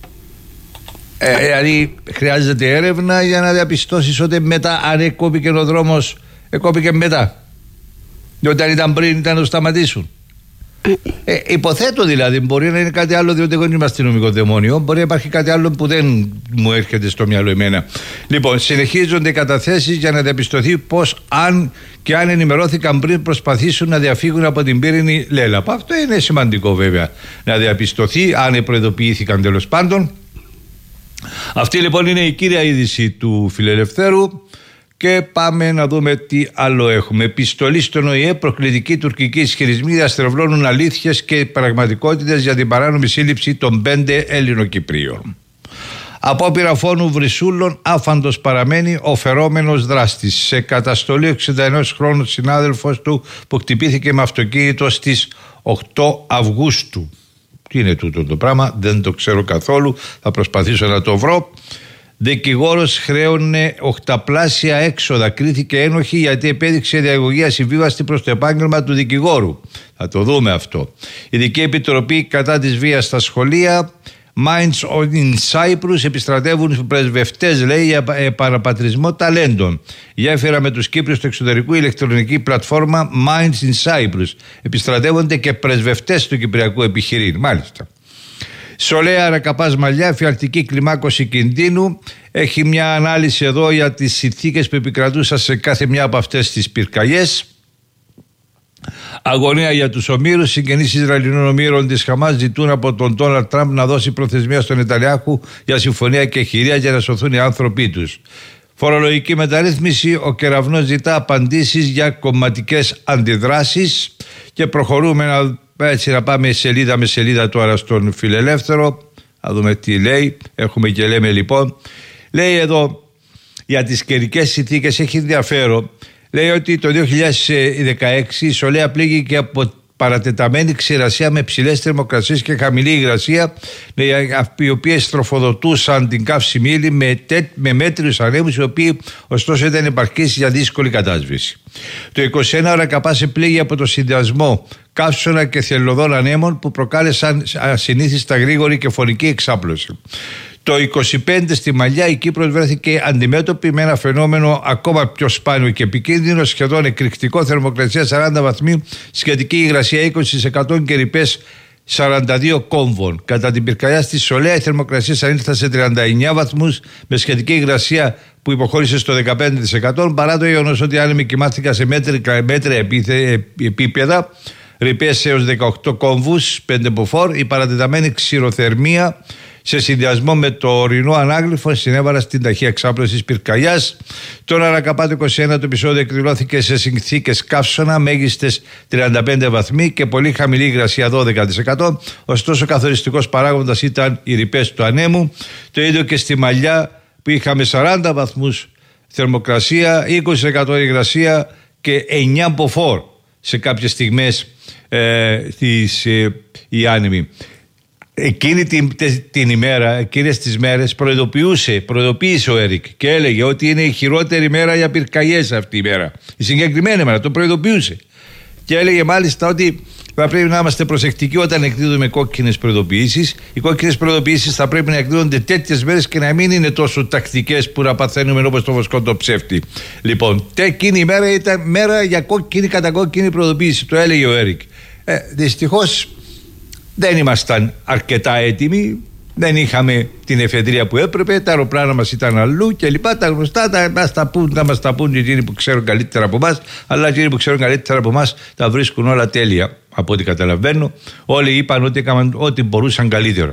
Δηλαδή χρειάζεται έρευνα για να διαπιστώσεις ότι μετά, αν εκόπηκε ο δρόμος, εκόπηκε μετά. Διότι αν ήταν πριν, ήταν να τους σταματήσουν. Υποθέτω δηλαδή, μπορεί να είναι κάτι άλλο, διότι εγώ δεν είμαι αστυνομικό δαιμόνιο. Μπορεί να υπάρχει κάτι άλλο που δεν μου έρχεται στο μυαλό εμένα. Λοιπόν, συνεχίζονται οι καταθέσεις για να διαπιστωθεί πως αν ενημερώθηκαν πριν προσπαθήσουν να διαφύγουν από την πύρινη λέλαπα. Αυτό είναι σημαντικό βέβαια να διαπιστωθεί, αν προειδοποιήθηκαν τέλος πάντων. Αυτή λοιπόν είναι η κύρια είδηση του Φιλελευθέρου. Και πάμε να δούμε τι άλλο έχουμε. Επιστολή στον ΟΗΕ, προκλητικοί τουρκικοί ισχυρισμοί διαστρεβλώνουν αλήθειες και πραγματικότητες για την παράνομη σύλληψη των 5 Έλληνο-Κυπρίων. Απόπειρα φόνου Βρυσούλων, άφαντος παραμένει ο φερόμενος δράστης. Σε καταστολή 61 χρόνου συνάδελφος του που χτυπήθηκε με αυτοκίνητο στις 8 Αυγούστου. Τι είναι τούτο το πράγμα, δεν το ξέρω καθόλου, θα προσπαθήσω να το βρω. Δικηγόρος χρέωνε 8πλάσια έξοδα. Κρίθηκε ένοχη γιατί επέδειξε διαγωγή ασυμβίβαστη προς το επάγγελμα του δικηγόρου. Θα το δούμε αυτό. Ειδική Επιτροπή κατά της βίας στα σχολεία. Minds in Cyprus, επιστρατεύουν πρεσβευτές, λέει, για παραπατρισμό ταλέντων. Γέφυρα με τους Κύπριους του εξωτερικού, ηλεκτρονική πλατφόρμα Minds in Cyprus. Επιστρατεύονται και πρεσβευτές του κυπριακού επιχειρήν. Μάλιστα. Σολέα Ρακαπάς Μαλλιά, φιαλτική κλιμάκωση κινδύνου. Έχει μια ανάλυση εδώ για τις συνθήκες που επικρατούσαν σε κάθε μια από αυτές τις πυρκαγιές. Αγωνία για τους ομήρους. Συγγενείς Ισραηλινών ομήρων της Χαμάς ζητούν από τον Ντόναλντ Τραμπ να δώσει προθεσμία στον Νετανιάχου για συμφωνία και χειρία για να σωθούν οι άνθρωποι τους. Φορολογική μεταρρύθμιση. Ο Κεραυνός ζητά απαντήσεις για κομματικές αντιδράσεις. Και προχωρούμε να πάμε σελίδα με σελίδα τώρα στον Φιλελεύθερο. Να δούμε τι λέει. Έχουμε και λέμε λοιπόν. Λέει εδώ για τις καιρικές συνθήκες, έχει ενδιαφέρον. Λέει ότι το 2016 η Σολέα πλήγηκε από παρατεταμένη ξηρασία με ψηλές θερμοκρασίες και χαμηλή υγρασία, οι οποίες τροφοδοτούσαν την καύση ύλη με μέτριους ανέμους, οι οποίοι ωστόσο ήταν επαρκείς για δύσκολη κατάσβεση. Το 2021 ο Ρακαπάς επλήγει από το συνδυασμό καύσωνα και θελωδών ανέμων που προκάλεσαν ασυνήθιστα γρήγορη και φωνική εξάπλωση. Το 25 στη Μαλλιά η Κύπρος βρέθηκε αντιμέτωπη με ένα φαινόμενο ακόμα πιο σπάνιο και επικίνδυνο, σχεδόν εκρηκτικό, θερμοκρασία 40 βαθμοί, σχετική υγρασία 20% και ρηπές 42 κόμβων. Κατά την πυρκαγιά στη Σολέα η θερμοκρασία ανήλθα σε 39 βαθμούς με σχετική υγρασία που υποχώρησε στο 15%, παρά το γεγονός ότι οι άνεμοι κοιμάθηκαν σε μέτρια επίπεδα, ρηπές έως 18 κόμβους, 5 μποφόρ. Η παρατεταμένη ξηροθερμία σε συνδυασμό με το ορεινό ανάγλυφο συνέβαλα στην ταχεία εξάπλωση της πυρκαγιάς. Τον Ρακαπά το 21 το επεισόδιο εκδηλώθηκε σε συνθήκες καύσωνα, μέγιστες 35 βαθμοί και πολύ χαμηλή υγρασία 12%. Ωστόσο, καθοριστικός παράγοντας ήταν οι ρηπές του ανέμου. Το ίδιο και στη Μαλλιά που είχαμε 40 βαθμούς θερμοκρασία, 20% υγρασία και 9 μποφόρ σε κάποιες στιγμές οι άνεμοι. Εκείνη την ημέρα, εκείνες τις μέρες προειδοποίησε ο Έρικ και έλεγε ότι είναι η χειρότερη μέρα για πυρκαγιές αυτή η μέρα. Η συγκεκριμένη μέρα το προειδοποιούσε. Και έλεγε μάλιστα ότι θα πρέπει να είμαστε προσεκτικοί όταν εκδίδουμε κόκκινες προειδοποιήσεις. Οι κόκκινες προειδοποιήσεις θα πρέπει να εκδίδονται τέτοιες μέρες και να μην είναι τόσο τακτικές που να παθαίνουμε όπως το βοσκό το ψεύτη. Λοιπόν, εκείνη η μέρα ήταν μέρα για κόκκινη κατά κόκκινη προειδοποίηση. Το έλεγε ο Έρικ. Δυστυχώς δεν ήμασταν αρκετά έτοιμοι, δεν είχαμε την εφεδρεία που έπρεπε, τα αεροπλάνα μας ήταν αλλού και λοιπά. Τα γνωστά θα μας τα πούν εκείνοι που ξέρουν καλύτερα από εμάς, αλλά εκείνοι που ξέρουν καλύτερα από εμάς τα βρίσκουν όλα τέλεια, από ό,τι καταλαβαίνω. Όλοι είπαν ότι έκαναν ό,τι μπορούσαν καλύτερα.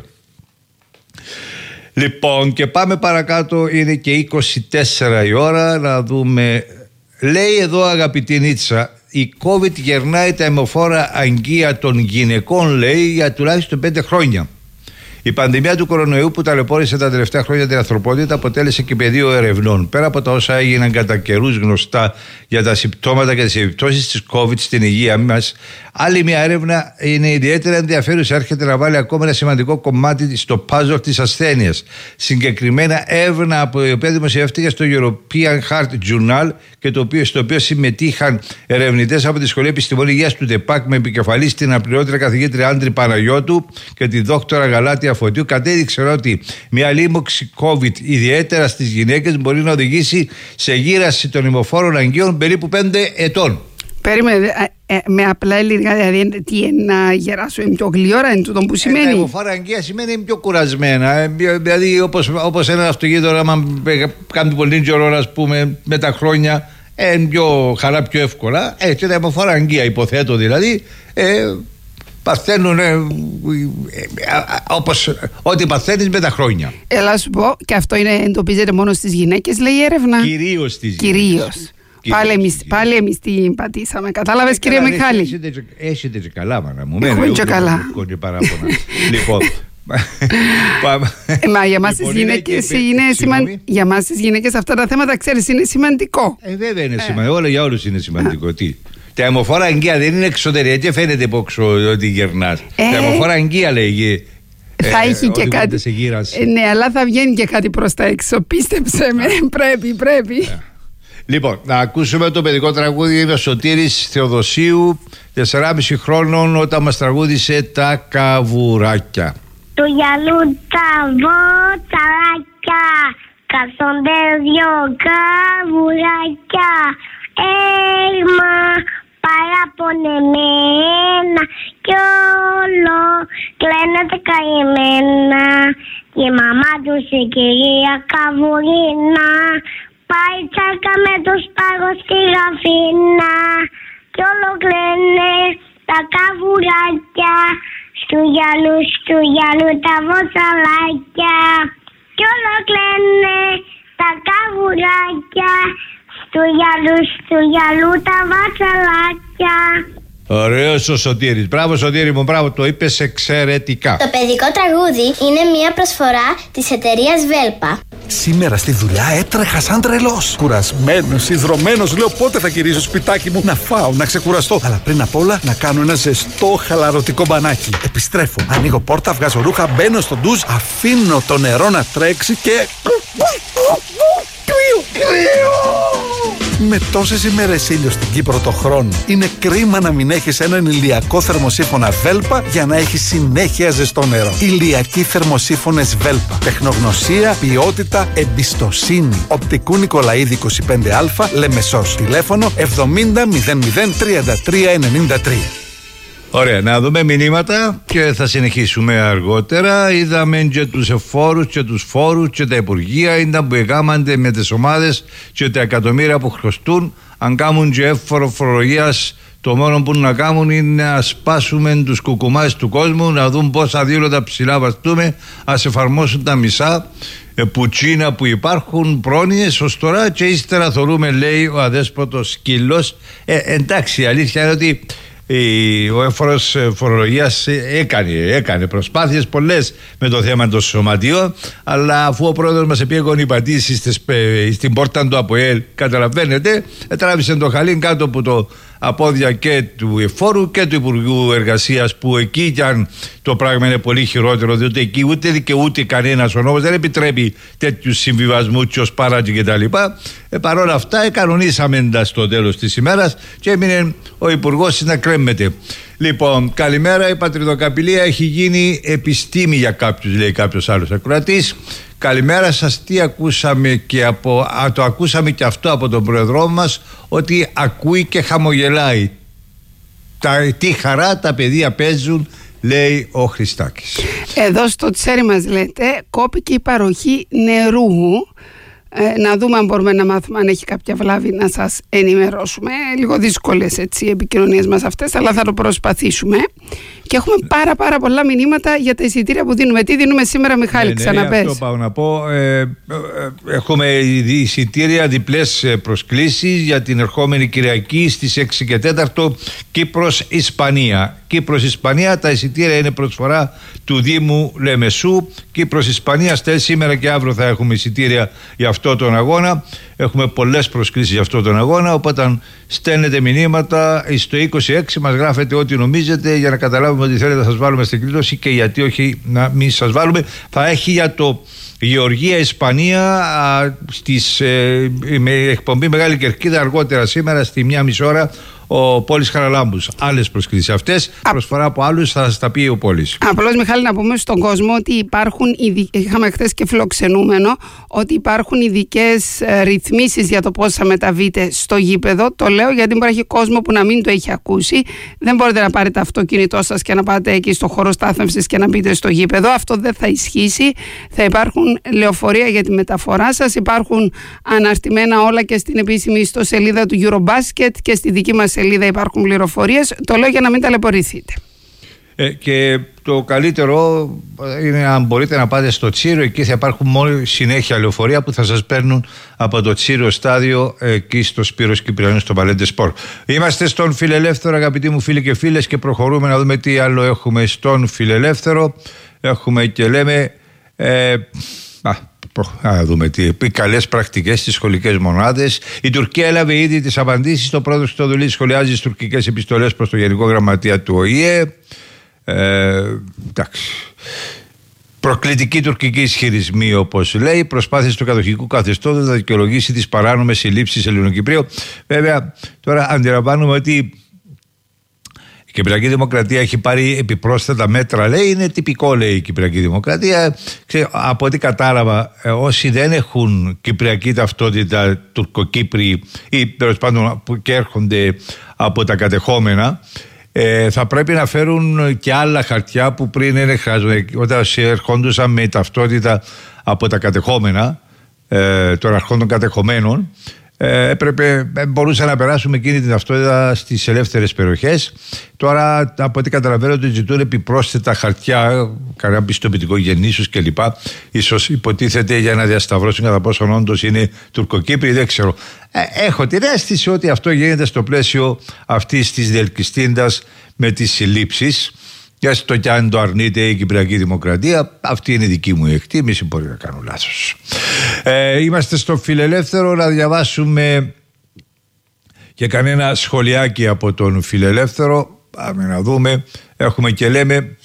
Λοιπόν, και πάμε παρακάτω, είναι και 24 η ώρα, να δούμε. Λέει εδώ, αγαπητή Νίτσα, η COVID γερνάει τα αιμοφόρα αγγεία των γυναικών, λέει, για τουλάχιστον 5 χρόνια. Η πανδημία του κορονοϊού που ταλαιπώρησε τα τελευταία χρόνια την ανθρωπότητα αποτέλεσε και πεδίο ερευνών. Πέρα από τα όσα έγιναν κατά καιρούς γνωστά για τα συμπτώματα και τις επιπτώσεις της COVID στην υγεία μας, άλλη μια έρευνα είναι ιδιαίτερα ενδιαφέρουσα. Έρχεται να βάλει ακόμα ένα σημαντικό κομμάτι στο puzzle της ασθένειας. Συγκεκριμένα, έρευνα από η οποία δημοσιεύτηκε στο European Heart Journal και στο οποίο συμμετείχαν ερευνητές από τη Σχολή Επιστημών Υγείας του ΤΕΠΑΚ με επικεφαλή στην αναπληρώτρια καθηγήτρια Άντρη Παναγιώτου και τη δόκτωρα Γαλάτια Φωτίου, κατέδειξαν ότι μια λίμωξη COVID, ιδιαίτερα στις γυναίκες, μπορεί να οδηγήσει σε γύραση των ημοφόρων αγγείων περίπου 5 ετών. Περίμενε, με απλά λίγα, δηλαδή τι είναι να γεράσω, είναι πιο γλυόρα, είναι τούτο που σημαίνει. Τα ημοφόρα αγγεία σημαίνει είναι πιο κουρασμένα. Δηλαδή, όπως ένα αυτοκίνητο, άμα κάνει πολύ καιρό, ας πούμε, με τα χρόνια, είναι πιο χαρά, πιο εύκολα. Έτσι, τα ημοφόρα αγγεία, υποθέτω δηλαδή, παθαίνουν όπως ό,τι παθαίνεις με τα χρόνια. Έλα σου πω, και αυτό εντοπίζεται μόνο στις γυναίκες, λέει η έρευνα. Κυρίως στις γυναίκες. Πάλι εμείς την πατήσαμε. Κατάλαβες, κύριε Μιχάλη? Έχετε και καλά, μάνα μου. Έχω και καλά. Λοιπόν, μα για μας τις γυναίκες είναι σημαντικό. Για μας τις γυναίκες αυτά τα θέματα, ξέρεις, είναι σημαντικό. Βέβαια είναι σημαντικό. Όλα για όλους είναι σημαντικό. Τι? Τα αιμοφόρα αγγεία δεν είναι εξωτερικά και φαίνεται υπόξω ότι γερνάς. Τα αιμοφόρα αγγεία λέγει. Θα έχει και κάτι. Ναι, αλλά θα βγαίνει και κάτι προς τα έξω. Πίστεψε με. Πρέπει. Λοιπόν, να ακούσουμε το παιδικό τραγούδι. Είναι ο Σωτήρης Θεοδοσίου, 4,5 χρόνων, όταν μας τραγούδισε τα καβουράκια. Του γυαλού τα βοτσαράκια, κάθονται 2 καβουράκια. Έλμα παραπονεμένα κι όλο κλαίνεται καημένα. Και η μαμά τους η κυρία Καβουρίνα πάει τσάκα με το σπάρο στη γαφίνα. Κι όλο κλαίνε τα καβουράκια, στου γυαλού τα βοτσαλάκια. Κι όλο κλαίνε τα καβουράκια, στου γυαλού τα βατσαλάκια. Ωραίος ο Σωτήρης. Μπράβο Σωτήρη μου, μπράβο, το είπες εξαιρετικά. Το παιδικό τραγούδι είναι μια προσφορά της εταιρείας Βέλπα. Σήμερα στη δουλειά έτρεχα σαν τρελός. Κουρασμένος, ιδρωμένος, λέω πότε θα γυρίσω σπιτάκι μου να φάω, να ξεκουραστώ. Αλλά πριν απ' όλα να κάνω ένα ζεστό χαλαρωτικό μπανάκι. Επιστρέφω, ανοίγω πόρτα, βγάζω ρούχα, μπαίνω στο ντουζ, αφήνω το νερό να τρέξει και... Με τόσες ημέρες ήλιο στην Κύπρο το χρόνο, είναι κρίμα να μην έχεις έναν ηλιακό θερμοσύφωνα Βέλπα για να έχεις συνέχεια ζεστό νερό. Ηλιακοί θερμοσύφωνες Βέλπα. Τεχνογνωσία, ποιότητα, εμπιστοσύνη. Οπτικού Νικολαίδη 25Α, Λεμεσός. Τηλέφωνο 70 00 33 93. Ωραία, να δούμε μηνύματα και θα συνεχίσουμε αργότερα. Είδαμε και τους εφόρους και τους φόρους και τα υπουργεία ήταν που εκάμανται με τις ομάδες και τα εκατομμύρια που χρωστούν. Αν κάνουν και έφορο φορολογίας, το μόνο που να κάνουν είναι να σπάσουμε τους κουκουμάς του κόσμου, να δουν πόσα δήλωτα ψηλά βαστούμε, ας εφαρμόσουν τα μισά πουτσίνα που υπάρχουν, πρόνοιες ως τώρα, και ύστερα θωρούμε, λέει ο αδέσποτος σκύλος. Εντάξει, η αλήθεια είναι ότι ο έφορος φορολογίας έκανε προσπάθειες πολλές με το θέμα των σωματείων, αλλά αφού ο πρόεδρος μας επήγε γονιπατήσει στην πόρτα του ΑΠΟΕΛ, καταλαβαίνετε, τράβησε το χαλί κάτω από το απόδια και του εφόρου και του Υπουργού Εργασίας, που εκεί κι αν το πράγμα είναι πολύ χειρότερο, διότι εκεί ούτε δικαιούται κανένας, ο νόμος δεν επιτρέπει τέτοιους συμβιβασμούς και ως πάρατη κτλ. Παρ' όλα αυτά κανονίσαμε στο τέλος της ημέρας και έμεινε ο Υπουργός να κρέμεται. Λοιπόν, καλημέρα. Η πατριδοκαπηλεία έχει γίνει επιστήμη για κάποιους, λέει κάποιος άλλος ακροατής. Καλημέρα σας. Τι ακούσαμε το ακούσαμε και αυτό από τον πρόεδρό μας, ότι ακούει και χαμογελάει. Τι χαρά τα παιδεία παίζουν, λέει ο Χριστάκης. Εδώ στο τσέρι μας, λέτε, κόπηκε η παροχή νερού. Να δούμε αν μπορούμε να μάθουμε αν έχει κάποια βλάβη, να σας ενημερώσουμε. Λίγο δύσκολες οι επικοινωνίες μας αυτές, αλλά θα το προσπαθήσουμε. Και έχουμε πάρα πολλά μηνύματα για τα εισιτήρια που δίνουμε. Τι δίνουμε σήμερα, Μιχάλη, ξαναπες. Αυτό πάω να πω. Έχουμε εισιτήρια, διπλές προσκλήσεις για την ερχόμενη Κυριακή στις 6 και 4 Κύπρος-Ισπανία. Κύπρος-Ισπανία, τα εισιτήρια είναι προσφορά του Δήμου Λεμεσού. Κύπρος-Ισπανία, σήμερα και αύριο θα έχουμε εισιτήρια για αυτό τον αγώνα. Έχουμε πολλές προσκλήσεις για αυτό τον αγώνα, οπότε στέλνετε μηνύματα στο 26, μας γράφετε ό,τι νομίζετε για να καταλάβουμε ότι θέλετε να σας βάλουμε στην κλήρωση και γιατί όχι να μην σας βάλουμε. Θα έχει για το Γεωργία-Ισπανία με εκπομπή Μεγάλη Κερκίδα αργότερα σήμερα στη 1,5 ώρα ο Πόλης Χαραλάμπους. Άλλες προσκλήσεις αυτές, προσφορά από άλλους, θα σας τα πει ο Πόλης. Απλώς, Μιχάλη, να πούμε στον κόσμο ότι υπάρχουν, είχαμε χθες και φιλοξενούμενο, ότι υπάρχουν ειδικές ρυθμίσεις για το πώς θα μεταβείτε στο γήπεδο. Το λέω γιατί μπορεί να έχει κόσμο που να μην το έχει ακούσει. Δεν μπορείτε να πάρετε αυτοκίνητό σας και να πάτε εκεί στο χώρο στάθμευσης και να μπείτε στο γήπεδο. Αυτό δεν θα ισχύσει. Θα υπάρχουν λεωφορεία για τη μεταφορά σας. Υπάρχουν αναρτημένα όλα και στην επίσημη ιστοσελίδα του Eurobasket και στη δική μας σελίδα υπάρχουν πληροφορίες. Το λέω για να μην ταλαιπωρηθείτε. Και το καλύτερο είναι αν μπορείτε να πάτε στο Τσίρο. Εκεί θα υπάρχουν μόνο συνέχεια λεωφορεία που θα σας παίρνουν από το Τσίρο στάδιο εκεί στο Σπύρος Κυπριανού στο Παλέντε Σπορ. Είμαστε στον Φιλελεύθερο, αγαπητοί μου φίλοι και φίλες, και προχωρούμε να δούμε τι άλλο έχουμε στον Φιλελεύθερο. Έχουμε και λέμε να δούμε οι καλές πρακτικές στις σχολικές μονάδες. Η Τουρκία έλαβε ήδη τις απαντήσεις. Το πρόεδρος Χριστοδουλίδης σχολιάζει τις τουρκικές επιστολές προς το Γενικό Γραμματεία του ΟΗΕ. Εντάξει. Προκλητική τουρκική ισχυρισμή, όπως λέει, προσπάθειες του κατοχικού καθεστώτος να δικαιολογήσει τις παράνομες συλλήψεις Ελληνοκυπρίου. Βέβαια, τώρα αντιλαμβάνουμε ότι η Κυπριακή Δημοκρατία έχει πάρει επιπρόσθετα μέτρα, λέει. Είναι τυπικό, λέει, η Κυπριακή Δημοκρατία. Από ό,τι κατάλαβα, όσοι δεν έχουν κυπριακή ταυτότητα, Τουρκοκύπριοι ή τέλος πάντων και έρχονται από τα κατεχόμενα, θα πρέπει να φέρουν και άλλα χαρτιά που πριν δεν χρειάζονται. Όταν ερχόντουσαν με ταυτότητα από τα κατεχόμενα, των αρχών των κατεχομένων, μπορούσαν να περάσουν εκείνη την ταυτότητα στις ελεύθερες περιοχές. Τώρα, από ό,τι καταλαβαίνω, ότι ζητούν επιπρόσθετα χαρτιά, κανένα πιστοποιητικό γεννήσεως κλπ. Ίσως υποτίθεται για να διασταυρώσουν κατά πόσον όντως είναι Τουρκοκύπριοι, δεν ξέρω. Έχω την αίσθηση ότι αυτό γίνεται στο πλαίσιο αυτής της διελκυστίντας με τις συλλήψεις. Και έστω κι αν το αρνείται η Κυπριακή Δημοκρατία, αυτή είναι η δική μου εκτίμηση, μπορεί να κάνω λάθος. Είμαστε στο Φιλελεύθερο, να διαβάσουμε και κανένα σχολιάκι από τον Φιλελεύθερο. Πάμε να δούμε. Έχουμε και λέμε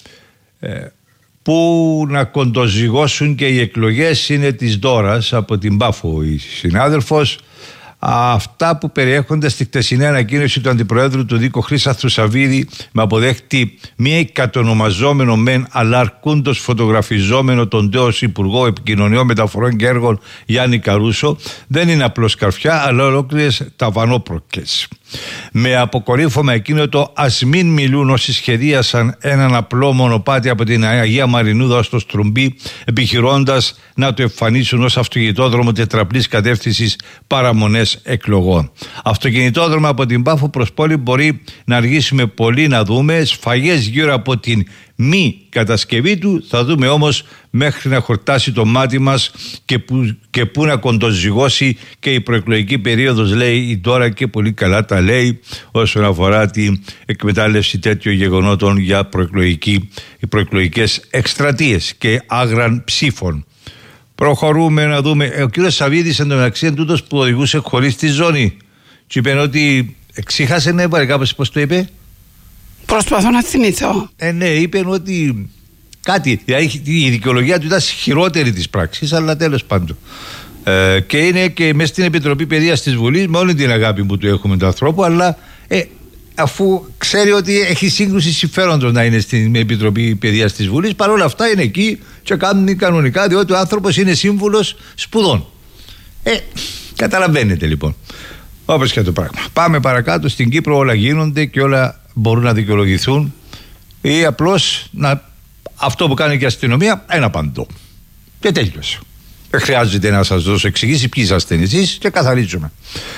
που να κοντοζυγώσουν και οι εκλογές είναι της Δώρας, από την Πάφο η συνάδελφος. Αυτά που περιέχονται στη χτεσινή ανακοίνωση του Αντιπροέδρου του Δίκο Χρύσαθου Σαββίδη, με αποδέχτη μία κατονομαζόμενο μεν αλλά αρκούντος φωτογραφιζόμενο τον τέος Υπουργό Επικοινωνιών, Μεταφορών και Έργων Γιάννη Καρούσο, δεν είναι απλώς καρφιά αλλά ολόκληρες ταβανόπροκες. Με αποκορύφωμα εκείνο το «Ας μην μιλούν όσοι σχεδίασαν έναν απλό μονοπάτι από την Αγία Μαρινούδα ως το Στρουμπί, επιχειρώντας να το εμφανίσουν ως αυτοκινητόδρομο τετραπλής κατεύθυνσης παραμονές εκλογών. Αυτοκινητόδρομο από την Πάφο προς πόλη μπορεί να αργήσουμε πολύ να δούμε, σφαγές γύρω από την μη κατασκευή του θα δούμε όμως μέχρι να χορτάσει το μάτι μας και που να κοντοζυγώσει και η προεκλογική περίοδος, λέει η Ντόρα, και πολύ καλά τα λέει όσον αφορά την εκμετάλλευση τέτοιων γεγονότων για προεκλογικές εκστρατείες και άγραν ψήφων. Προχωρούμε να δούμε. Ο κύριος Σαββίδης εντωμεταξύ είναι τούτος που οδηγούσε χωρίς τη ζώνη και είπε ότι εξήχασε, ναι, πάρε κάπως, πώς το είπε. Προσπαθώ να θυμηθώ. Ναι, είπε ότι κάτι, δηλαδή η δικαιολογία του ήταν χειρότερη της πράξης, αλλά τέλος πάντων. Και είναι και μέσα στην Επιτροπή Παιδείας της Βουλής, με όλη την αγάπη που του έχουμε του ανθρώπου, αλλά αφού ξέρει ότι έχει σύγκρουση συμφέροντος να είναι στην Επιτροπή Παιδείας της Βουλής, παρόλα αυτά είναι εκεί και κάνουν κανονικά, διότι ο άνθρωπος είναι σύμβουλος σπουδών. Καταλαβαίνετε λοιπόν. Όπως και το πράγμα. Πάμε παρακάτω. Στην Κύπρο όλα γίνονται και όλα μπορούν να δικαιολογηθούν, ή απλώς αυτό που κάνει και η αστυνομία, ένα παντό. Και τέλειωσε. Δεν χρειάζεται να σας δώσω εξηγήσεις ποιοι είσαστε εσείς και καθαρίζουμε.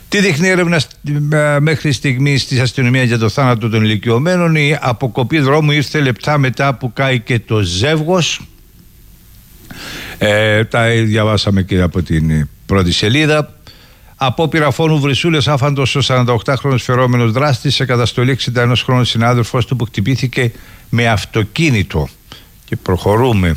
Τι δείχνει η έρευνα μέχρι στιγμής της αστυνομίας για το θάνατο των ηλικιωμένων? Η αποκοπή δρόμου ήρθε λεπτά μετά που κάηκε το ζεύγος. Τα διαβάσαμε και από την πρώτη σελίδα. Απόπειρα φόνου Βρυσούλες, άφαντος ο 48χρονος φερόμενος δράστης, σε καταστολή 61 χρόνων συνάδελφος του που χτυπήθηκε με αυτοκίνητο. Και προχωρούμε.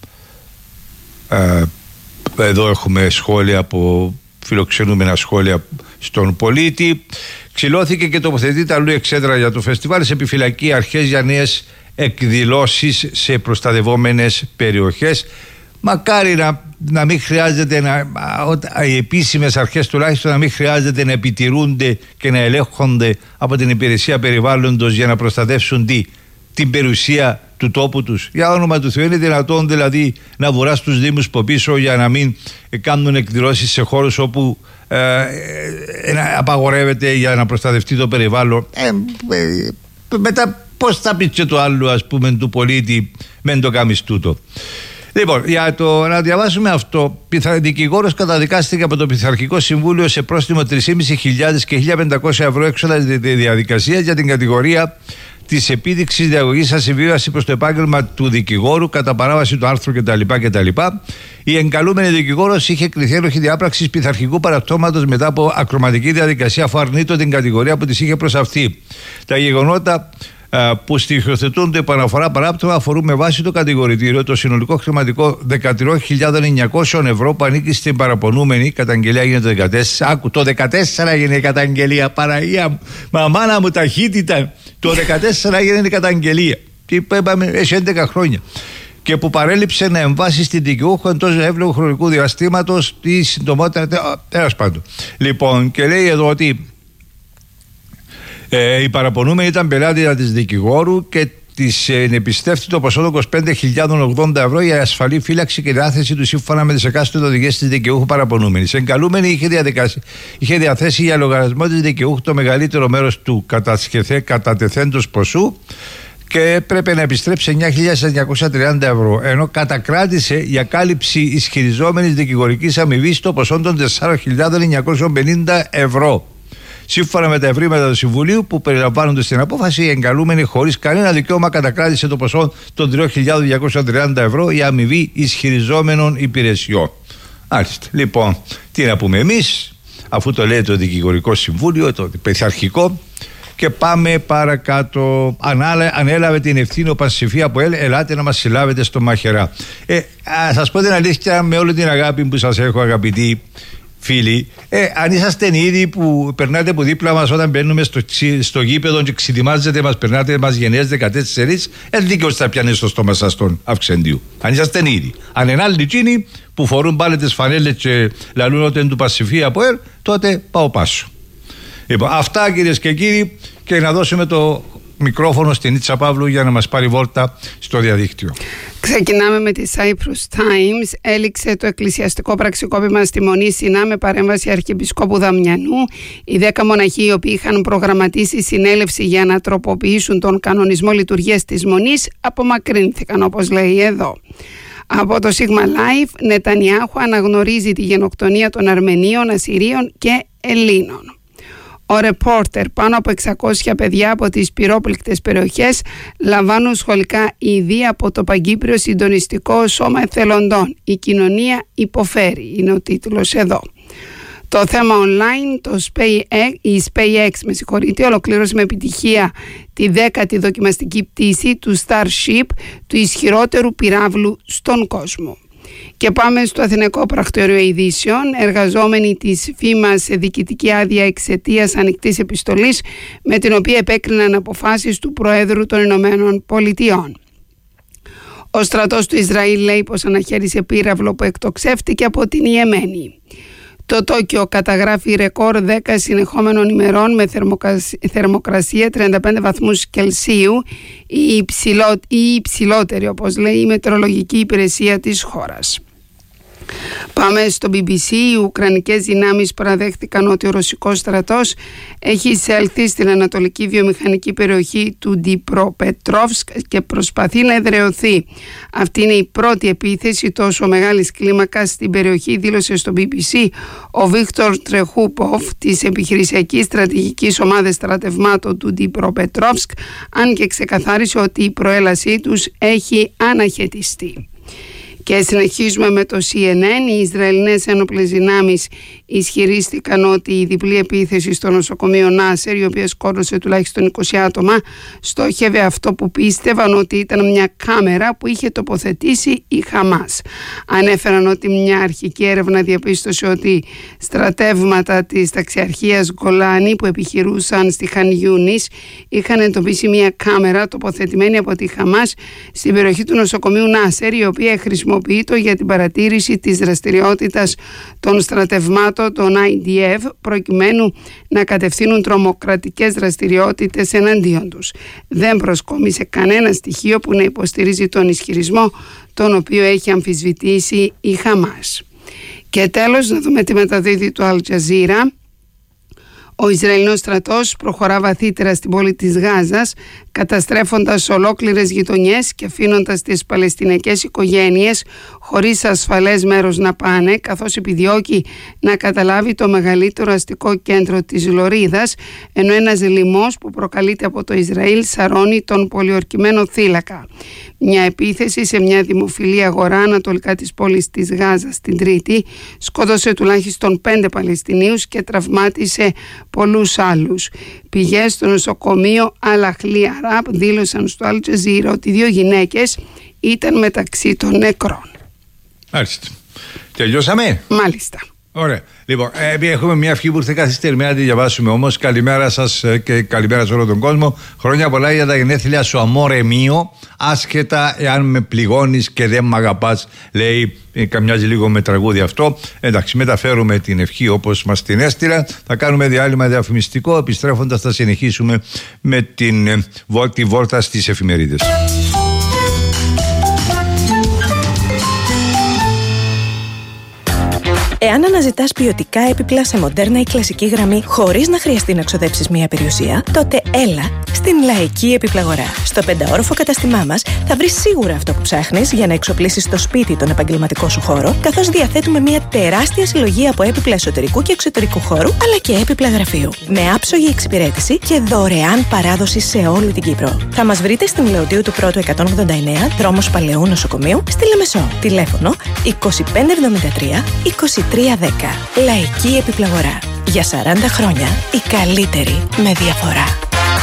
Εδώ έχουμε σχόλια από φιλοξενούμενα σχόλια στον πολίτη. Ξυλώθηκε και τοποθετείται αλλού εξέδρα για το φεστιβάλ. Σε επιφυλακή αρχές για νέες εκδηλώσεις σε προστατευόμενες περιοχές. Μακάρι να μην χρειάζεται οι επίσημες αρχές τουλάχιστον να μην χρειάζεται να επιτηρούνται και να ελέγχονται από την υπηρεσία περιβάλλοντος για να προστατεύσουν την περιουσία του τόπου τους. Για όνομα του Θεού, είναι δυνατόν δηλαδή να βουράς τους δήμους από πίσω για να μην κάνουν εκδηλώσεις σε χώρους όπου απαγορεύεται για να προστατευτεί το περιβάλλον? Μετά πώς θα πεις και το άλλο, ας πούμε, του πολίτη μεν το κάνεις τούτο? Λοιπόν, για να διαβάσουμε αυτό, δικηγόρος καταδικάστηκε από το Πειθαρχικό Συμβούλιο σε πρόστιμο 3.500 και 1.500 ευρώ έξοδα διαδικασία για την κατηγορία της επίδειξης διαγωγής ασυμβίβασης προς το επάγγελμα του δικηγόρου κατά παράβαση του άρθρου κτλ. Η εγκαλούμενη δικηγόρος είχε κληθεί ένοχη διάπραξης πειθαρχικού παραπτώματος μετά από ακροματική διαδικασία, αφού αρνείτο την κατηγορία που της είχε προσαυτεί. Τα γεγονότα που στοιχειοθετούνται επαναφορά παράπτωμα αφορούν με βάση το κατηγορητήριο το συνολικό χρηματικό 13.900 ευρώ που ανήκει στην παραπονούμενη. Η καταγγελία έγινε το 2014. Άκου, το 2014 έγινε η καταγγελία. Παναγία μου, μαμάνα μου, ταχύτητα. Το 2014 έγινε η καταγγελία. Και είπαμε, έχει 11 χρόνια. Και που παρέλειψε να εμβάσει στην δικαιούχο εντός εύλογου χρονικού διαστήματος ή συντομότερα. Τέλος πάντων. Λοιπόν, και λέει εδώ ότι η παραπονούμενη ήταν πελάτητα της δικηγόρου και της επιστεύτη το ποσό των 25.080 ευρώ για ασφαλή φύλαξη και διάθεση του σύμφωνα με τις εκάστοτε οδηγίες της δικαιούχου παραπονούμενης. Εγκαλούμενη είχε διαθέσει για λογαριασμό της δικαιούχου το μεγαλύτερο μέρος του κατατεθέντος ποσού και έπρεπε να επιστρέψει 9.930 ευρώ, ενώ κατακράτησε για κάλυψη ισχυριζόμενης δικηγορικής αμοιβής το ποσό των 4.950 ευρώ. Σύμφωνα με τα ευρήματα του Συμβουλίου που περιλαμβάνονται στην απόφαση, η εγκαλούμενη χωρίς κανένα δικαίωμα κατακράτησε το ποσό των 3.230 ευρώ για αμοιβή ισχυριζόμενων υπηρεσιών. Άλιστα. Λοιπόν, τι να πούμε εμείς, αφού το λέει το Δικηγορικό Συμβούλιο, το Πειθαρχικό, και πάμε παρακάτω. Ανέλαβε την ευθύνη ο Πανσηφή από ελάτε να μας συλλάβετε στο Μαχαιρά. Σας πω την αλήθεια, με όλη την αγάπη που σας έχω, αγαπητοί φίλοι, αν είσαστε ήδη που περνάτε από δίπλα μας όταν μπαίνουμε στο γήπεδο και ξετοιμάζετε μας, περνάτε μας γενναίες 14, δίκαιος θα πιάνει στο στόμα σας τον Αυξεντίου. Αν είσαστε ήδη. Αν είναι άλλοι τσίνοι που φορούν πάλι τις φανέλες και λαλούν ότι είναι του Πασιφή από τότε πάω πάσο. Λοιπόν, αυτά κυρίες και κύριοι, και να δώσουμε το μικρόφωνο στην Ίτσα Παύλου για να μας πάρει βόλτα στο διαδίκτυο. Ξεκινάμε με τη Cyprus Times. Έληξε το εκκλησιαστικό πραξικόπημα στη Μονή Σινά με παρέμβαση Αρχιεπισκόπου Δαμιανού. Οι 10 μοναχοί, οι οποίοι είχαν προγραμματίσει συνέλευση για να τροποποιήσουν τον κανονισμό λειτουργίας της Μονής, απομακρύνθηκαν, όπως λέει εδώ. Από το Sigma Life, Νετανιάχου αναγνωρίζει τη γενοκτονία των Αρμενίων, Ασσυρίων και Ελλήνων. Ο ρεπόρτερ, πάνω από 600 παιδιά από τις πυρόπληκτες περιοχές λαμβάνουν σχολικά είδη από το Παγκύπριο Συντονιστικό Σώμα Εθελοντών. Η κοινωνία υποφέρει, είναι ο τίτλος εδώ. Το θέμα online, η SpaceX ολοκλήρωσε με επιτυχία τη 10η δοκιμαστική πτήση του Starship, του ισχυρότερου πυράβλου στον κόσμο. Και πάμε στο Αθηναϊκό Πρακτορείο Ειδήσεων. Εργαζόμενοι της ΦΥΜΑ σε διοικητική άδεια εξαιτίας ανοιχτής επιστολής με την οποία επέκριναν αποφάσεις του Προέδρου των Ηνωμένων Πολιτειών. Ο στρατός του Ισραήλ λέει πως αναχέρισε πύραυλο που εκτοξεύτηκε από την Ιεμένη. Το Τόκιο καταγράφει ρεκόρ 10 συνεχόμενων ημερών με θερμοκρασία 35 βαθμούς Κελσίου, η υψηλότερη, όπως λέει η Μετεωρολογική Υπηρεσία της χώρας. Πάμε στο BBC. Οι Ουκρανικές δυνάμεις παραδέχτηκαν ότι ο ρωσικός στρατός έχει εισέλθει στην ανατολική βιομηχανική περιοχή του Ντνιπροπετρόβσκ και προσπαθεί να εδραιωθεί. Αυτή είναι η πρώτη επίθεση τόσο μεγάλης κλίμακας στην περιοχή, δήλωσε στο BBC ο Βίκτορ Τρεχούποφ της επιχειρησιακής στρατηγικής ομάδας στρατευμάτων του Ντνιπροπετρόβσκ, αν και ξεκαθάρισε ότι η προέλασή τους έχει αναχαιτιστεί. Και συνεχίζουμε με το CNN. Οι Ισραηλινές ένοπλες δυνάμεις ισχυρίστηκαν ότι η διπλή επίθεση στο νοσοκομείο Νάσερ, η οποία σκότωσε τουλάχιστον 20 άτομα, στόχευε αυτό που πίστευαν ότι ήταν μια κάμερα που είχε τοποθετήσει η Χαμάς. Ανέφεραν ότι μια αρχική έρευνα διαπίστωσε ότι στρατεύματα της ταξιαρχίας Γκολάνη που επιχειρούσαν στη Χαν Γιούνις είχαν εντοπίσει μια κάμερα τοποθετημένη από τη Χαμάς στην περιοχή του νοσοκομείου Νάσερ, η οποία χρησιμοποιείται για την παρατήρηση της δραστηριότητας των στρατευμάτων των IDF προκειμένου να κατευθύνουν τρομοκρατικές δραστηριότητες εναντίον τους. Δεν προσκόμισε κανένα στοιχείο που να υποστηρίζει τον ισχυρισμό τον οποίο έχει αμφισβητήσει η Χαμάς. Και τέλος, να δούμε τι μεταδίδει το Al Jazeera. Ο Ισραηλινός στρατός προχωρά βαθύτερα στην πόλη της Γάζας, καταστρέφοντας ολόκληρες γειτονιές και αφήνοντας τις παλαιστινιακές οικογένειες χωρίς ασφαλές μέρος να πάνε, καθώς επιδιώκει να καταλάβει το μεγαλύτερο αστικό κέντρο της Λωρίδας, ενώ ένας λοιμός που προκαλείται από το Ισραήλ σαρώνει τον πολιορκημένο θύλακα. Μια επίθεση σε μια δημοφιλή αγορά ανατολικά της πόλης της Γάζας την Τρίτη σκότωσε τουλάχιστον 5 Παλαιστινίους και τραυμάτισε πολλούς άλλους. Πηγές στο νοσοκομείο Al-Ahli Arab δήλωσαν στο Al Jazeera ότι 2 γυναίκες ήταν μεταξύ των νεκρών. Μάλιστα. Τελειώσαμε. Μάλιστα. Ωραία. Λοιπόν, έχουμε μια ευχή που ήρθε καθυστερημένα να τη διαβάσουμε όμως. Καλημέρα σας και καλημέρα σε όλο τον κόσμο. Χρόνια πολλά για τα γενέθλια σου, αμόρε μίο. Άσχετα εάν με πληγώνεις και δεν μ' αγαπάς, λέει. Καμιάζει λίγο με τραγούδι αυτό. Εντάξει, μεταφέρουμε την ευχή όπως μας την έστειλαν. Θα κάνουμε διάλειμμα διαφημιστικό. Επιστρέφοντας, θα συνεχίσουμε με τη βόλτα στις εφημερίδες. Εάν αναζητάς ποιοτικά έπιπλα σε μοντέρνα ή κλασική γραμμή χωρίς να χρειαστεί να ξοδέψεις μία περιουσία, τότε έλα στην Λαϊκή Επιπλαγορά. Στο 5όροφο καταστημά μας θα βρεις σίγουρα αυτό που ψάχνεις για να εξοπλίσεις στο σπίτι τον επαγγελματικό σου χώρο, καθώς διαθέτουμε μία τεράστια συλλογή από έπιπλα εσωτερικού και εξωτερικού χώρου, αλλά και έπιπλα γραφείου. Με άψογη εξυπηρέτηση και δωρεάν παράδοση σε όλη την Κύπρο. Θα μας βρείτε στην Λεωτίου του Πρώτου 189, δρόμος Παλαιού Νοσοκομείου, στη Λεμεσό. Τηλέφωνο 2573 2310. Λαϊκή Επιπλαγορά. Για 40 χρόνια η καλύτερη με διαφορά.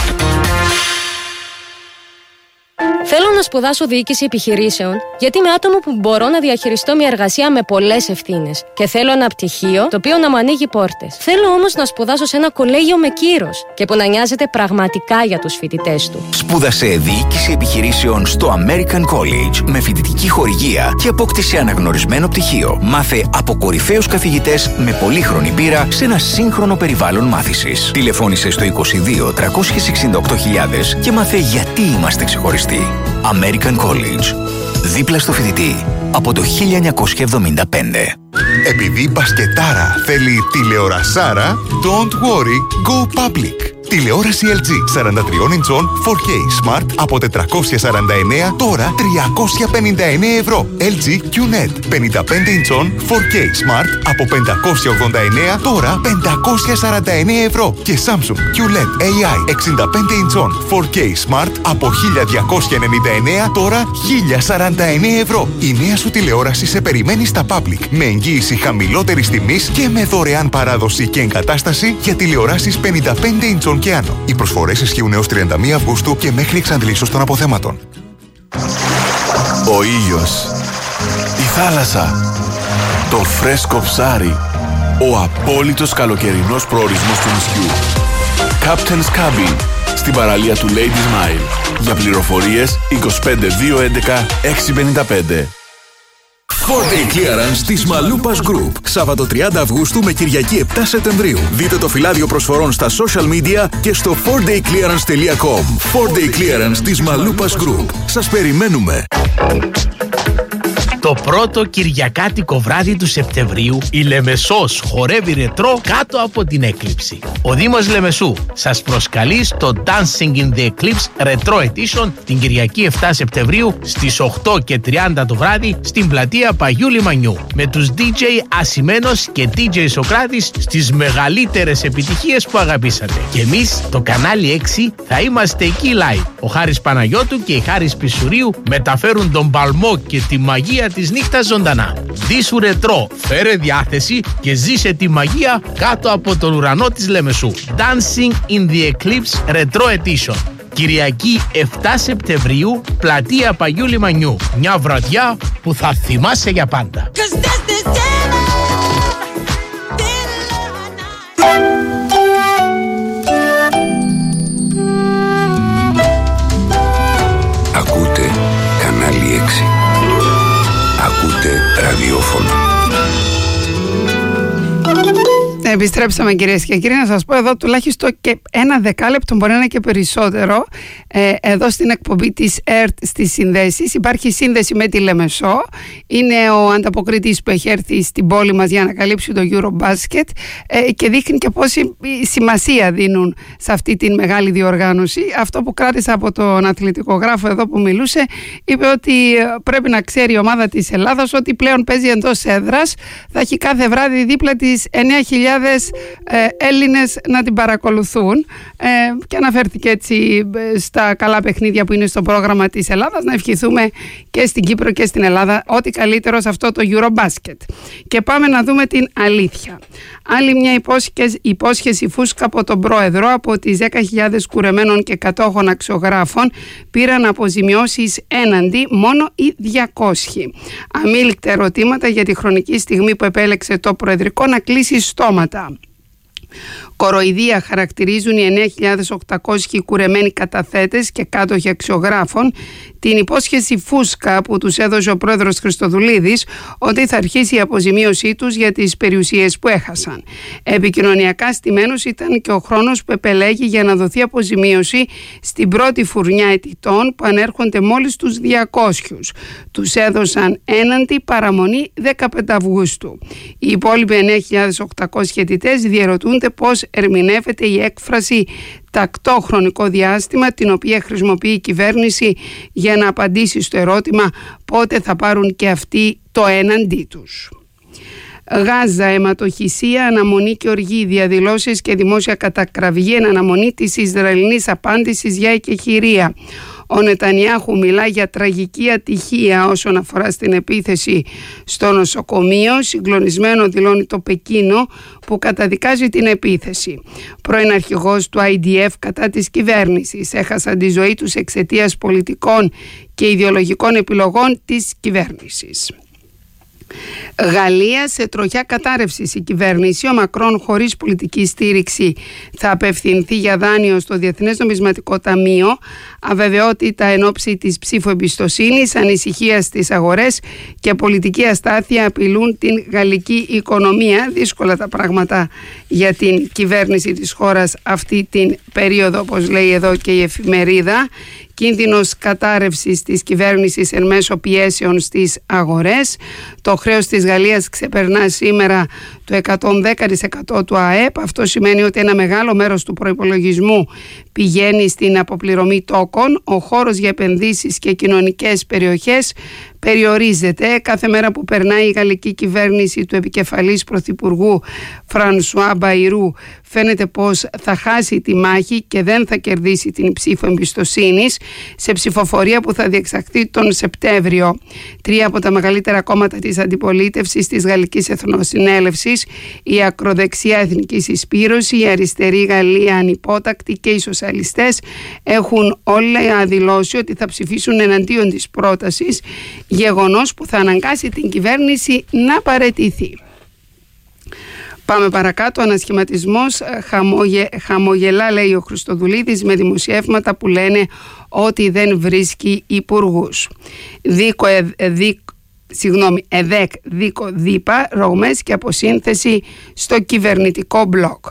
Θέλω να σπουδάσω διοίκηση επιχειρήσεων, γιατί είμαι άτομο που μπορώ να διαχειριστώ μια εργασία με πολλές ευθύνες. Και θέλω ένα πτυχίο το οποίο να μου ανοίγει πόρτες. Θέλω όμως να σπουδάσω σε ένα κολέγιο με κύρος και που να νοιάζεται πραγματικά για τους φοιτητές του. Σπούδασε διοίκηση επιχειρήσεων στο American College με φοιτητική χορηγία και απόκτησε αναγνωρισμένο πτυχίο. Μάθε από κορυφαίους καθηγητές με πολύχρονη πείρα σε ένα σύγχρονο περιβάλλον μάθησης. Τηλεφώνησε στο 22 368.000 και μάθε γιατί είμαστε ξεχωριστοί. American College. Δίπλα στο φοιτητή από το 1975. Επειδή μπασκετάρα θέλει τηλεορασάρα, don't worry, go public. Τηλεόραση LG 43 ιντσών 4K Smart από 449 τώρα 359 ευρώ. LG QNET 55 ιντσών 4K Smart από 589 τώρα 549 ευρώ. Και Samsung QLED AI 65 ιντσών 4K Smart από 1299 τώρα 1049 ευρώ. Η νέα σου τηλεόραση σε περιμένει στα Public με εγγύηση χαμηλότερης τιμής και με δωρεάν παράδοση και εγκατάσταση για τηλεοράσεις 55 ιντσών και άνω. Οι προσφορές ισχύουν έως 31 Αυγούστου και μέχρι εξαντλήσεως των αποθέματων. Ο ήλιος, η θάλασσα, το φρέσκο ψάρι, ο απόλυτος καλοκαιρινός προορισμός του νησιού. Captain's Cabin, στην παραλία του Ladies Mile. Για πληροφορίες 25211 655. 4Day Clearance της Μαλούπας Group. Σάββατο 30 Αυγούστου με Κυριακή 7 Σεπτεμβρίου. Δείτε το φυλάδιο προσφορών στα social media και στο 4dayclearance.com. 4Day Clearance της Μαλούπας Group. Σας περιμένουμε. Το Το πρώτο κυριακάτικο βράδυ του Σεπτεμβρίου η Λεμεσός χορεύει ρετρό κάτω από την έκλειψη. Ο Δήμος Λεμεσού σας προσκαλεί στο Dancing in the Eclipse Retro Edition την Κυριακή 7 Σεπτεμβρίου στις 8:30 το βράδυ στην πλατεία Παγιού Λιμανιού με τους DJ Ασημένος και DJ Σοκράτης στις μεγαλύτερες επιτυχίες που αγαπήσατε. Και εμείς, το κανάλι 6, θα είμαστε εκεί live. Ο Χάρης Παναγιώτου και η Χάρης Πισουρίου μεταφέρουν τον παλμό και τη μαγεία της νύχτας ζωντανά. Δίσου ρετρό, φέρε διάθεση και ζήσε τη μαγεία κάτω από τον ουρανό της Λεμεσού. Dancing in the Eclipse Retro Edition. Κυριακή 7 Σεπτεμβρίου, πλατεία Παγιού Λιμανιού. Μια βραδιά που θα θυμάσαι για πάντα. Ακούτε κανάλι 6. Ακούτε ραδιόφωνο. Επιστρέψαμε κυρίες και κύριοι, να σας πω εδώ τουλάχιστον και ένα δεκάλεπτο, μπορεί να είναι και περισσότερο, εδώ στην εκπομπή της ΕΡΤ στις συνδέσεις. Υπάρχει σύνδεση με τη Λεμεσό, είναι ο ανταποκριτής που έχει έρθει στην πόλη μας για να καλύψει το Eurobasket και δείχνει και πόση σημασία δίνουν σε αυτή τη μεγάλη διοργάνωση. Αυτό που κράτησα από τον αθλητικογράφο εδώ που μιλούσε, είπε ότι πρέπει να ξέρει η ομάδα της Ελλάδας ότι πλέον παίζει εντός έδρας, θα έχει κάθε βράδυ δίπλα της 9.000 Έλληνες να την παρακολουθούν και αναφέρθηκε έτσι στα καλά παιχνίδια που είναι στο πρόγραμμα της Ελλάδας. Να ευχηθούμε και στην Κύπρο και στην Ελλάδα ό,τι καλύτερο σε αυτό το Eurobasket. Και πάμε να δούμε την αλήθεια. Άλλη μια υπόσχεση φούσκα από τον πρόεδρο. Από τις 10.000 κουρεμένων και κατόχων αξιογράφων πήραν αποζημιώσεις έναντι μόνο οι 200. Αμήλικτα ερωτήματα για τη χρονική στιγμή που επέλεξε το Προεδρικό να κλείσει στόματα. Κοροϊδία χαρακτηρίζουν οι 9.800 κουρεμένοι καταθέτες και κάτοχοι αξιογράφων την υπόσχεση φούσκα που τους έδωσε ο πρόεδρος Χριστοδουλίδης ότι θα αρχίσει η αποζημίωσή τους για τις περιουσίες που έχασαν. Επικοινωνιακά στημένος ήταν και ο χρόνος που επελέγει για να δοθεί αποζημίωση στην πρώτη φουρνιά αιτητών που ανέρχονται μόλις τους 200. Τους έδωσαν έναντι παραμονή 15 Αυγούστου. Οι υπόλοιποι 9.800 αιτητές διερωτούνται πώς ερμηνεύεται η έκφραση τακτό χρονικό διάστημα, την οποία χρησιμοποιεί η κυβέρνηση για να απαντήσει στο ερώτημα πότε θα πάρουν και αυτοί το έναντί τους. Γάζα, αιματοχυσία, αναμονή και οργή, διαδηλώσεις και δημόσια κατακραυγή εν αναμονή της Ισραηλινής απάντησης για εκεχηρία. Ο Νετανιάχου μιλά για τραγική ατυχία όσον αφορά στην επίθεση στο νοσοκομείο. Συγκλονισμένο δηλώνει το Πεκίνο που καταδικάζει την επίθεση. Πρώην αρχηγός του IDF κατά της κυβέρνησης έχασαν τη ζωή τους εξαιτίας πολιτικών και ιδεολογικών επιλογών της κυβέρνησης. Γαλλία σε τροχιά κατάρρευσης η κυβέρνηση. Ο Μακρόν χωρίς πολιτική στήριξη θα απευθυνθεί για δάνειο στο Διεθνές Νομισματικό Ταμείο. Αβεβαιότητα εν ώψη της ψήφου εμπιστοσύνης, ανησυχία στις αγορές και πολιτική αστάθεια απειλούν την γαλλική οικονομία. Δύσκολα τα πράγματα για την κυβέρνηση της χώρας αυτή την περίοδο, όπως λέει εδώ και η εφημερίδα. Κίνδυνος κατάρρευσης της κυβέρνησης εν μέσω πιέσεων στις αγορές. Το χρέος της Γαλλίας ξεπερνά σήμερα το 110% του ΑΕΠ. Αυτό σημαίνει ότι ένα μεγάλο μέρος του προϋπολογισμού πηγαίνει στην αποπληρωμή τόκων. Ο χώρος για επενδύσεις και κοινωνικές περιοχές περιορίζεται. Κάθε μέρα που περνάει η γαλλική κυβέρνηση του επικεφαλής πρωθυπουργού Φρανσουά Μπαϊρού φαίνεται πως θα χάσει τη μάχη και δεν θα κερδίσει την ψήφο εμπιστοσύνης σε ψηφοφορία που θα διεξαχθεί τον Σεπτέμβριο. Τρία από τα μεγαλύτερα κόμματα της αντιπολίτευσης της Γαλλικής Εθνοσυνέλευσης, η ακροδεξιά Εθνική Συσπήρωση, η αριστερή Γαλλία Ανυπότακτη και οι σοσιαλιστές έχουν όλα δηλώσει ότι θα ψηφίσουν εναντίον της πρότασης, γεγονός που θα αναγκάσει την κυβέρνηση να παραιτηθεί. Πάμε παρακάτω. Ανασχηματισμός χαμογελά, λέει ο Χριστοδουλίδης, με δημοσιεύματα που λένε ότι δεν βρίσκει υπουργούς. ΕΔΕΚ Δίκο Δίπα, ρογμές και αποσύνθεση στο κυβερνητικό μπλοκ.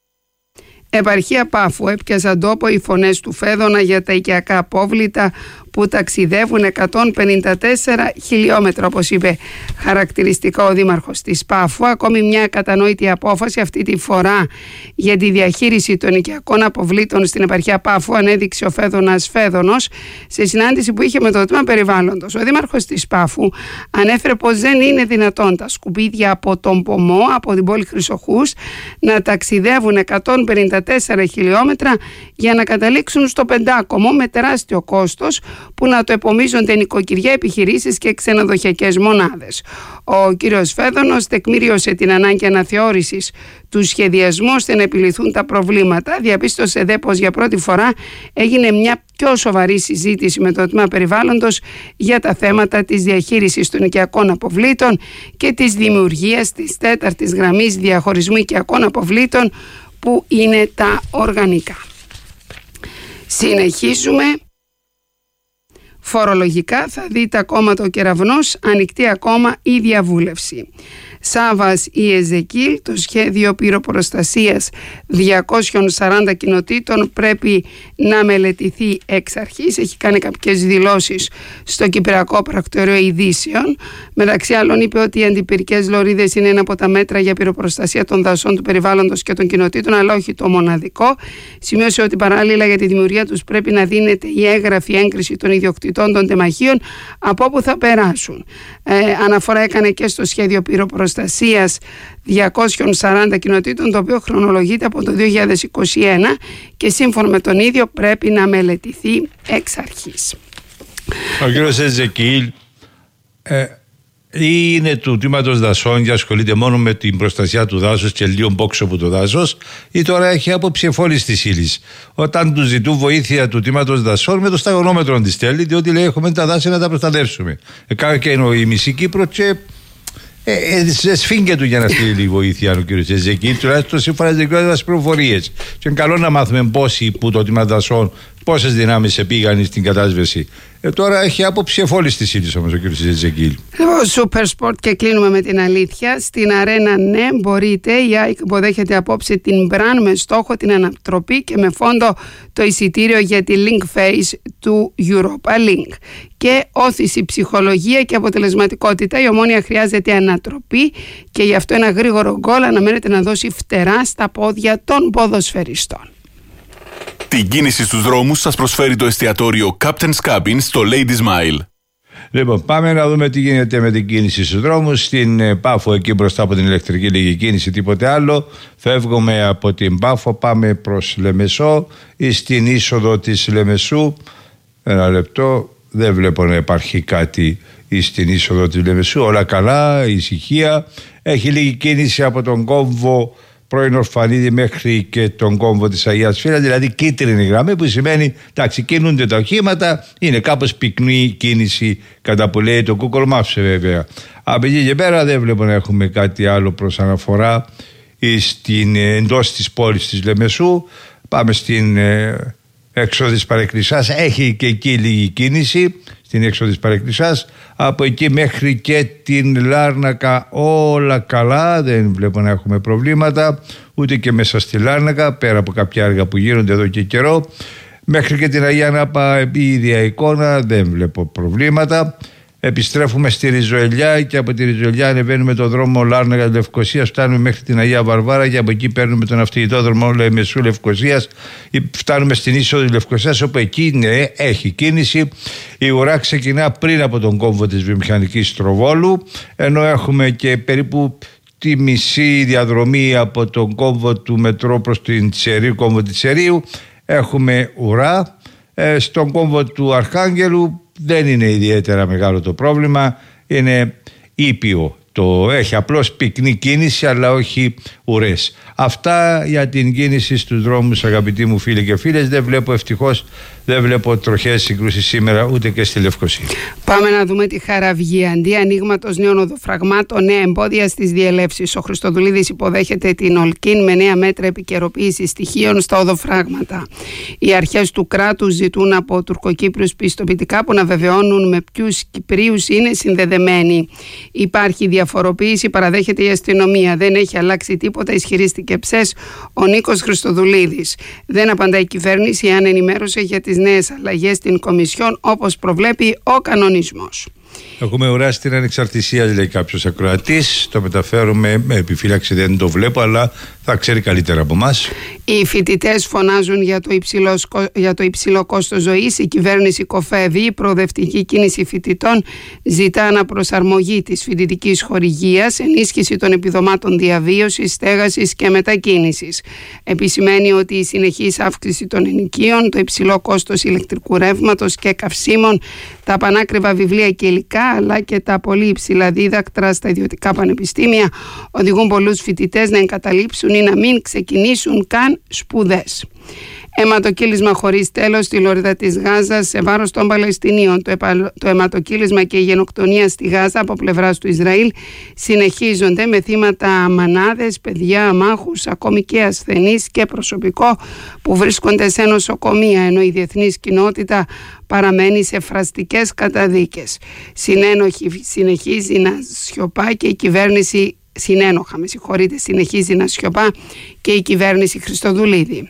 Επαρχία Πάφου, έπιασαν τόπο οι φωνές του Φέδωνα για τα οικιακά απόβλητα που ταξιδεύουν 154 χιλιόμετρα, όπως είπε χαρακτηριστικά ο Δήμαρχος της Πάφου. Ακόμη μια κατανόητη απόφαση, αυτή τη φορά για τη διαχείριση των οικιακών αποβλήτων στην επαρχία Πάφου, ανέδειξε ο Φέδωνας Φέδωνος σε συνάντηση που είχε με το Τμήμα Περιβάλλοντος. Ο Δήμαρχος της Πάφου ανέφερε πως δεν είναι δυνατόν τα σκουπίδια από τον Πομό, από την πόλη Χρυσοχούς, να ταξιδεύουν 154 χιλιόμετρα για να καταλήξουν στο Πεντάκομο με τεράστιο κόστος που να το επομίζονται νοικοκυριά, επιχειρήσεις και ξενοδοχειακές μονάδες. Ο κύριος Φέδωνος τεκμήριωσε την ανάγκη αναθεώρησης του σχεδιασμού ώστε να επιληθούν τα προβλήματα. Διαπίστωσε δε πως για πρώτη φορά έγινε μια πιο σοβαρή συζήτηση με το Τμήμα Περιβάλλοντος για τα θέματα της διαχείρισης των οικιακών αποβλήτων και της δημιουργίας της 4ης γραμμής διαχωρισμού οικιακών αποβλήτων, που είναι τα οργανικά. Συνεχίζουμε. Φορολογικά θα δείτε ακόμα το Κεραυνός, ανοιχτή ακόμα η διαβούλευση. Σάβας ή Εζεκίλ, το σχέδιο πυροπροστασίας 240 κοινοτήτων πρέπει να μελετηθεί εξ αρχής. Έχει κάνει κάποιες δηλώσεις στο Κυπριακό Πρακτορείο Ειδήσεων. Μεταξύ άλλων είπε ότι οι αντιπυρικές λωρίδες είναι ένα από τα μέτρα για πυροπροστασία των δασών, του περιβάλλοντος και των κοινοτήτων, αλλά όχι το μοναδικό. Σημείωσε ότι παράλληλα για τη δημιουργία τους πρέπει να δίνεται η έγγραφη έγκριση των ιδιοκτητών των τεμαχίων από όπου θα περάσουν. Αναφορά έκανε και στο σχέδιο πυροπροστασίας 240 κοινοτήτων, το οποίο χρονολογείται από το 2021 και σύμφωνα με τον ίδιο πρέπει να μελετηθεί εξ αρχής. Ο κύριος Εζεκίλ είναι του τμήματος δασών και ασχολείται μόνο με την προστασία του δάσους και λίγο μπόξο από το δάσος, ή τώρα έχει άποψη εφόλης της ύλης. Όταν του ζητούν βοήθεια του τμήματος δασών, με το σταγονόμετρο τη στέλνει, διότι λέει: έχουμε τα δάση να τα προστατεύσουμε. Και η μισή Κύπρο και σφίγγε του για να στείλει βοήθεια ο κ. Εζεκίλ, τουλάχιστον σύμφωνα με τις δικές μας πληροφορίες. Και είναι καλό να μάθουμε πόσοι που το τμήμα δασών, πόσες δυνάμεις επήγαν στην κατάσβεση. Τώρα έχει άποψη εφόλης της ύλης όμως ο κ. Εζεκίλ. Super Sport και κλείνουμε με την αλήθεια. Στην αρένα, ναι, μπορείτε. Η ΑΕΚ υποδέχεται απόψε την Μπραν με στόχο την ανατροπή και με φόντο το εισιτήριο για τη Link Phase του Europa Link. Και όθηση, ψυχολογία και αποτελεσματικότητα. Η Ομόνοια χρειάζεται ανατροπή και γι' αυτό ένα γρήγορο γκολ αναμένεται να δώσει φτερά στα πόδια των ποδοσφαιριστών. Την κίνηση στους δρόμους σας προσφέρει το εστιατόριο Captain's Cabin στο Lady Smile. Λοιπόν, πάμε να δούμε τι γίνεται με την κίνηση στους δρόμους. Στην Πάφο, εκεί μπροστά από την ηλεκτρική λίγη κίνηση, τίποτε άλλο. Φεύγουμε από την Πάφο, πάμε προς Λεμεσό ή στην είσοδο της Λεμεσού. Ένα λεπτό, δεν βλέπω να υπάρχει κάτι στην είσοδο της Λεμεσού. Όλα καλά, ησυχία. Έχει λίγη κίνηση από τον κόμβο πρώην Ορφανίδη μέχρι και τον κόμβο της Αγίας Φύλας, δηλαδή κίτρινη γραμμή, που σημαίνει εντάξει, κινούνται τα οχήματα, είναι κάπως πυκνή κίνηση κατά που λέει το Google Maps βέβαια. Από εκεί και πέρα δεν βλέπω να έχουμε κάτι άλλο προς αναφορά εντός της πόλης της Λεμεσού. Πάμε στην έξοδο της Παρεκκλησιάς, έχει και εκεί λίγη κίνηση στην έξοδο της Παρεκκλησιάς. Από εκεί μέχρι και την Λάρνακα όλα καλά, δεν βλέπω να έχουμε προβλήματα ούτε και μέσα στη Λάρνακα, πέρα από κάποια έργα που γίνονται εδώ και καιρό. Μέχρι και την Αγία Νάπα η ίδια εικόνα, δεν βλέπω προβλήματα. Επιστρέφουμε στη Ριζοελιά και από τη Ριζοελιά ανεβαίνουμε το δρόμο Λάρνακα Λευκοσίας, φτάνουμε μέχρι την Αγία Βαρβάρα και από εκεί παίρνουμε τον αυτοκινητόδρομο Λεμεσού Λευκοσίας, φτάνουμε στην είσοδο Λευκοσίας, όπου εκεί ναι, έχει κίνηση. Η ουρά ξεκινά πριν από τον κόμβο της βιομηχανικής Τροβόλου, ενώ έχουμε και περίπου τη μισή διαδρομή από τον κόμβο του μετρό προς την Τσερίου, κόμβο της Τσερίου, έχουμε ουρά. Στον κόμβο του Αρχάγγελου δεν είναι ιδιαίτερα μεγάλο το πρόβλημα, είναι ήπιο. Έχει απλώς πυκνή κίνηση αλλά όχι ουρές. Αυτά για την κίνηση στους δρόμους, αγαπητοί μου φίλοι και φίλες. Ευτυχώς δεν βλέπω τροχές συγκρούσεις σήμερα ούτε και στη Λευκοσία. Πάμε να δούμε τη Χαραυγή. Αντί ανοίγματος νέων οδοφραγμάτων, νέα εμπόδια στις διελεύσεις. Ο Χριστοδουλίδης υποδέχεται την Ολκίν με νέα μέτρα επικαιροποίησης στοιχείων στα οδοφράγματα. Οι αρχές του κράτους ζητούν από τουρκοκύπριους πιστοποιητικά που να βεβαιώνουν με ποιους Κυπρίους είναι συνδεδεμένοι. Υπάρχει διαφοροποίηση, παραδέχεται η αστυνομία. Δεν έχει αλλάξει τίποτα, ισχυρίστηκε ψες ο Νίκος Χριστοδουλίδης. Δεν απαντάει η κυβέρνηση αν ενημέρωσε για τις τις νέες αλλαγές στην Κομισιόν όπως προβλέπει ο κανονισμός. Έχουμε ουράσει την ανεξαρτησία, λέει κάποιος ακροατής. Το μεταφέρουμε με επιφύλαξη, δεν το βλέπω, αλλά θα ξέρει καλύτερα από εμάς. Οι φοιτητές φωνάζουν για το υψηλό κόστος ζωής. Η κυβέρνηση κοφεύει. Η προοδευτική κίνηση φοιτητών ζητά αναπροσαρμογή της φοιτητικής χορηγίας, ενίσχυση των επιδομάτων διαβίωσης, στέγασης και μετακίνησης. Επισημαίνει ότι η συνεχής αύξηση των ενοικίων, το υψηλό κόστος ηλεκτρικού ρεύματος και καυσίμων, τα πανάκριβα βιβλία και υλικά, αλλά και τα πολύ υψηλά δίδακτρα στα ιδιωτικά πανεπιστήμια οδηγούν πολλούς φοιτητές να εγκαταλείψουν ή να μην ξεκινήσουν καν σπουδές. Αιματοκύλισμα χωρίς τέλος στη λωρίδα της Γάζας σε βάρος των Παλαιστινίων. Το αιματοκύλισμα και η γενοκτονία στη Γάζα από πλευράς του Ισραήλ συνεχίζονται, με θύματα μανάδες, παιδιά, αμάχους, ακόμη και ασθενείς και προσωπικό που βρίσκονται σε νοσοκομεία, ενώ η διεθνής κοινότητα παραμένει σε φραστικές καταδίκες. Συνένοχη συνεχίζει να σιωπά και η κυβέρνηση συνεχίζει να σιωπά και η κυβέρνηση Χριστοδουλίδη.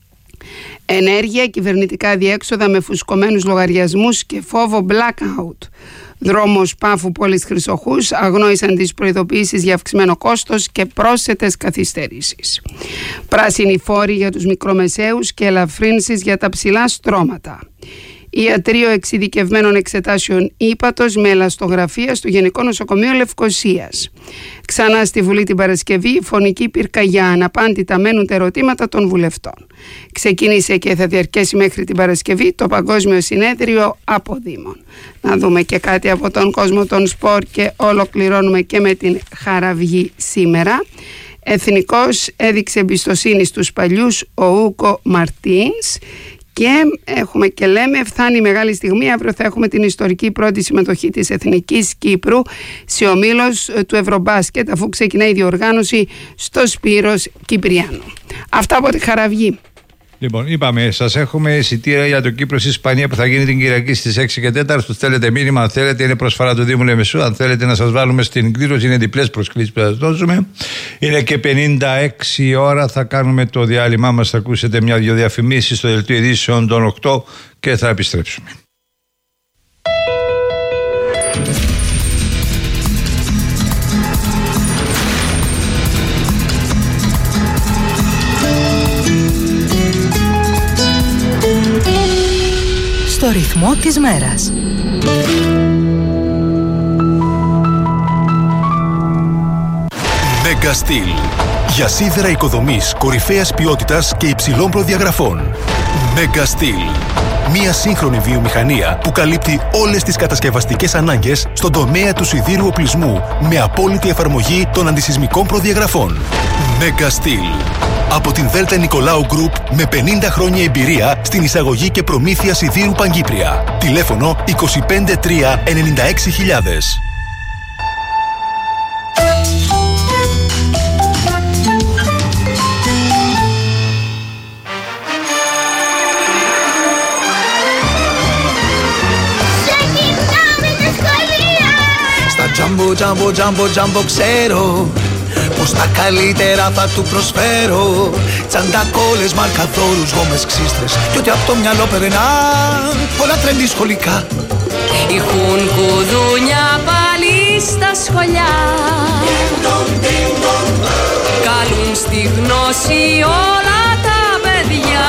Ενέργεια, κυβερνητικά διέξοδα με φουσκωμένους λογαριασμούς και φόβο blackout. Δρόμος Πάφου πόλης Χρυσοχούς αγνόησαν τις προειδοποιήσεις για αυξημένο κόστος και πρόσθετες καθυστερήσεις. Πράσινοι φόροι για τους μικρομεσαίους και ελαφρύνσεις για τα ψηλά στρώματα. Ιατρείο εξειδικευμένων εξετάσεων ύπατος με ελαστογραφία στο Γενικό Νοσοκομείο Λευκωσίας. Ξανά στη Βουλή την Παρασκευή, φωνική πυρκαγιά, αναπάντητα μένουν τα ερωτήματα των βουλευτών. Ξεκίνησε και θα διαρκέσει μέχρι την Παρασκευή το Παγκόσμιο Συνέδριο Αποδήμων. Να δούμε και κάτι από τον κόσμο των σπορ και ολοκληρώνουμε και με την Χαραυγή σήμερα. Εθνικός έδειξε εμπιστοσύνη στους παλιούς ο Ούκο Μαρτίνς. Και έχουμε και λέμε, φτάνει η μεγάλη στιγμή. Αύριο θα έχουμε την ιστορική πρώτη συμμετοχή της Εθνικής Κύπρου σε ομίλος του Ευρωμπάσκετ, αφού ξεκινάει η διοργάνωση στο Σπύρος Κυπριάνου. Αυτά από τη Χαραυγή. Λοιπόν, είπαμε, σας έχουμε εισιτήρια για το Κύπρος-Ισπανία που θα γίνει την Κυριακή στις 6 και 4. Στέλνετε μήνυμα αν θέλετε, είναι προσφορά του Δήμου Λεμεσού. Αν θέλετε να σας βάλουμε στην κλήρωση, είναι διπλές προσκλήσεις που θα σας δώσουμε. Είναι και 56 ώρα, θα κάνουμε το διάλειμμα μας. Θα ακούσετε μια-δυο διαφημίσεις στο δελτίο ειδήσεων των 8 και θα επιστρέψουμε. Στο ρυθμό της μέρας. Megastil. Για σίδερα οικοδομής κορυφαίας ποιότητας και υψηλών προδιαγραφών. Megastil. Μία σύγχρονη βιομηχανία που καλύπτει όλες τις κατασκευαστικές ανάγκες στον τομέα του σιδήρου οπλισμού με απόλυτη εφαρμογή των αντισυσμικών προδιαγραφών. Megastil. Από την Δέλτα Νικολάου Γκρουπ με 50 χρόνια εμπειρία στην εισαγωγή και προμήθεια σιδήρου Παγκύπρια. Τηλέφωνο 25 3 96 000. Στα τζάμπο ξέρω πως τα καλύτερα θα του προσφέρω. Τσαντακόλες, μαρκαδόρους, γόμες, ξύστρες κι ό,τι απ' το μυαλό περνά. Όλα τρέντι σχολικά. Έχουν κουδούνια πάλι στα σχολιά. Καλούν στη γνώση όλα τα παιδιά.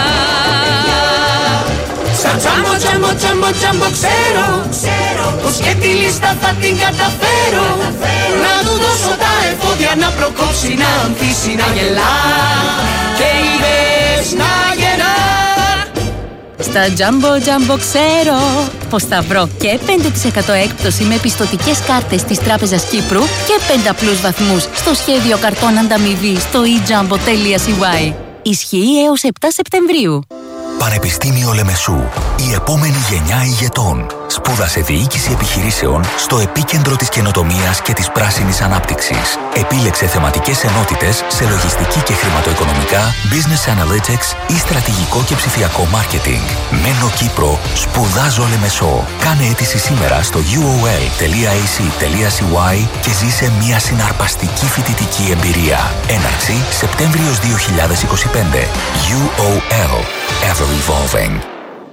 Σαν τζάμπο ξέρω πως και τη λίστα θα την καταφέρω. Να του δώσω τα εφόδια να προκόψει, να ανθίσει, να γελά και ιδέες να γεννά. Στα Jumbo ξέρω πως θα βρω και 5% έκπτωση με πιστωτικές κάρτες της Τράπεζας Κύπρου και 5 απλούς βαθμούς στο σχέδιο καρτών ανταμοιβή στο ejumbo.cy. Ισχύει έως 7 Σεπτεμβρίου. Πανεπιστήμιο Λεμεσού. Η επόμενη γενιά ηγετών. Σπούδασε διοίκηση επιχειρήσεων στο επίκεντρο της καινοτομίας και της πράσινης ανάπτυξης. Επίλεξε θεματικές ενότητες σε λογιστική και χρηματοοικονομικά, business analytics ή στρατηγικό και ψηφιακό marketing. Μένω Κύπρο, σπουδάζω Λεμεσό. Κάνε αίτηση σήμερα στο uol.ac.cy και ζήσε μια συναρπαστική φοιτητική εμπειρία. Έναρξη Σεπτέμβριος 2025. UOL. Ever evolving.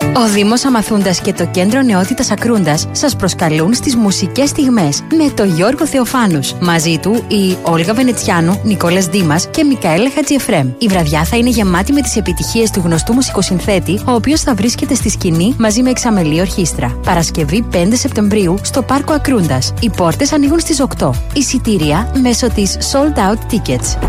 Ο Δήμος Αμαθούντας και το Κέντρο Νεότητας Ακρούντας σας προσκαλούν στις μουσικές στιγμές με τον Γιώργο Θεοφάνους. Μαζί του η Όλγα Βενετσιάνου, Νικόλας Δήμας και Μικαέλα Χατζιεφρέμ. Η βραδιά θα είναι γεμάτη με τις επιτυχίες του γνωστού μουσικοσυνθέτη, ο οποίος θα βρίσκεται στη σκηνή μαζί με εξαμελή ορχήστρα. Παρασκευή 5 Σεπτεμβρίου στο Πάρκο Ακρούντας. Οι πόρτες ανοίγουν στις 8. Εισιτήρια μέσω της Sold Out Tickets.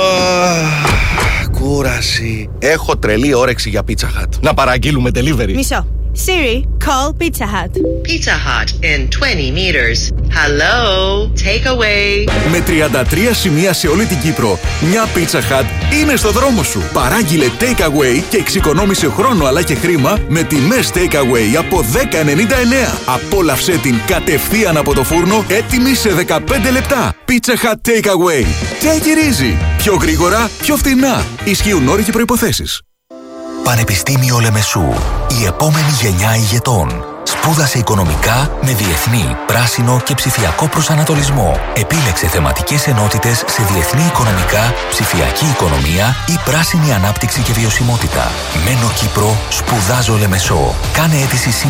Κούραση. Έχω τρελή όρεξη για Pizza Hut. Να παραγγείλουμε delivery. Μισό. Siri, call Pizza Hut. Pizza Hut in 20 meters. Hello, take away. Με 33 σημεία σε όλη την Κύπρο, μια Pizza Hut είναι στο δρόμο σου. Παράγγειλε take away και εξοικονόμησε χρόνο αλλά και χρήμα με τιμές take away από 10,99. Απόλαυσέ την κατευθείαν από το φούρνο, έτοιμη σε 15 λεπτά. Pizza Hut take away. Take it easy. Πιο γρήγορα, πιο φθηνά. Ισχύουν όροι και προϋποθέσεις. Πανεπιστήμιο Λεμεσού. Η επόμενη γενιά ηγετών. Σπούδασε οικονομικά με διεθνή, πράσινο και ψηφιακό προσανατολισμό. Επίλεξε θεματικές ενότητες σε διεθνή οικονομικά, ψηφιακή οικονομία ή πράσινη ανάπτυξη και βιωσιμότητα. Μένω Κύπρο, σπουδάζω Λεμεσό. Κάνε αίτηση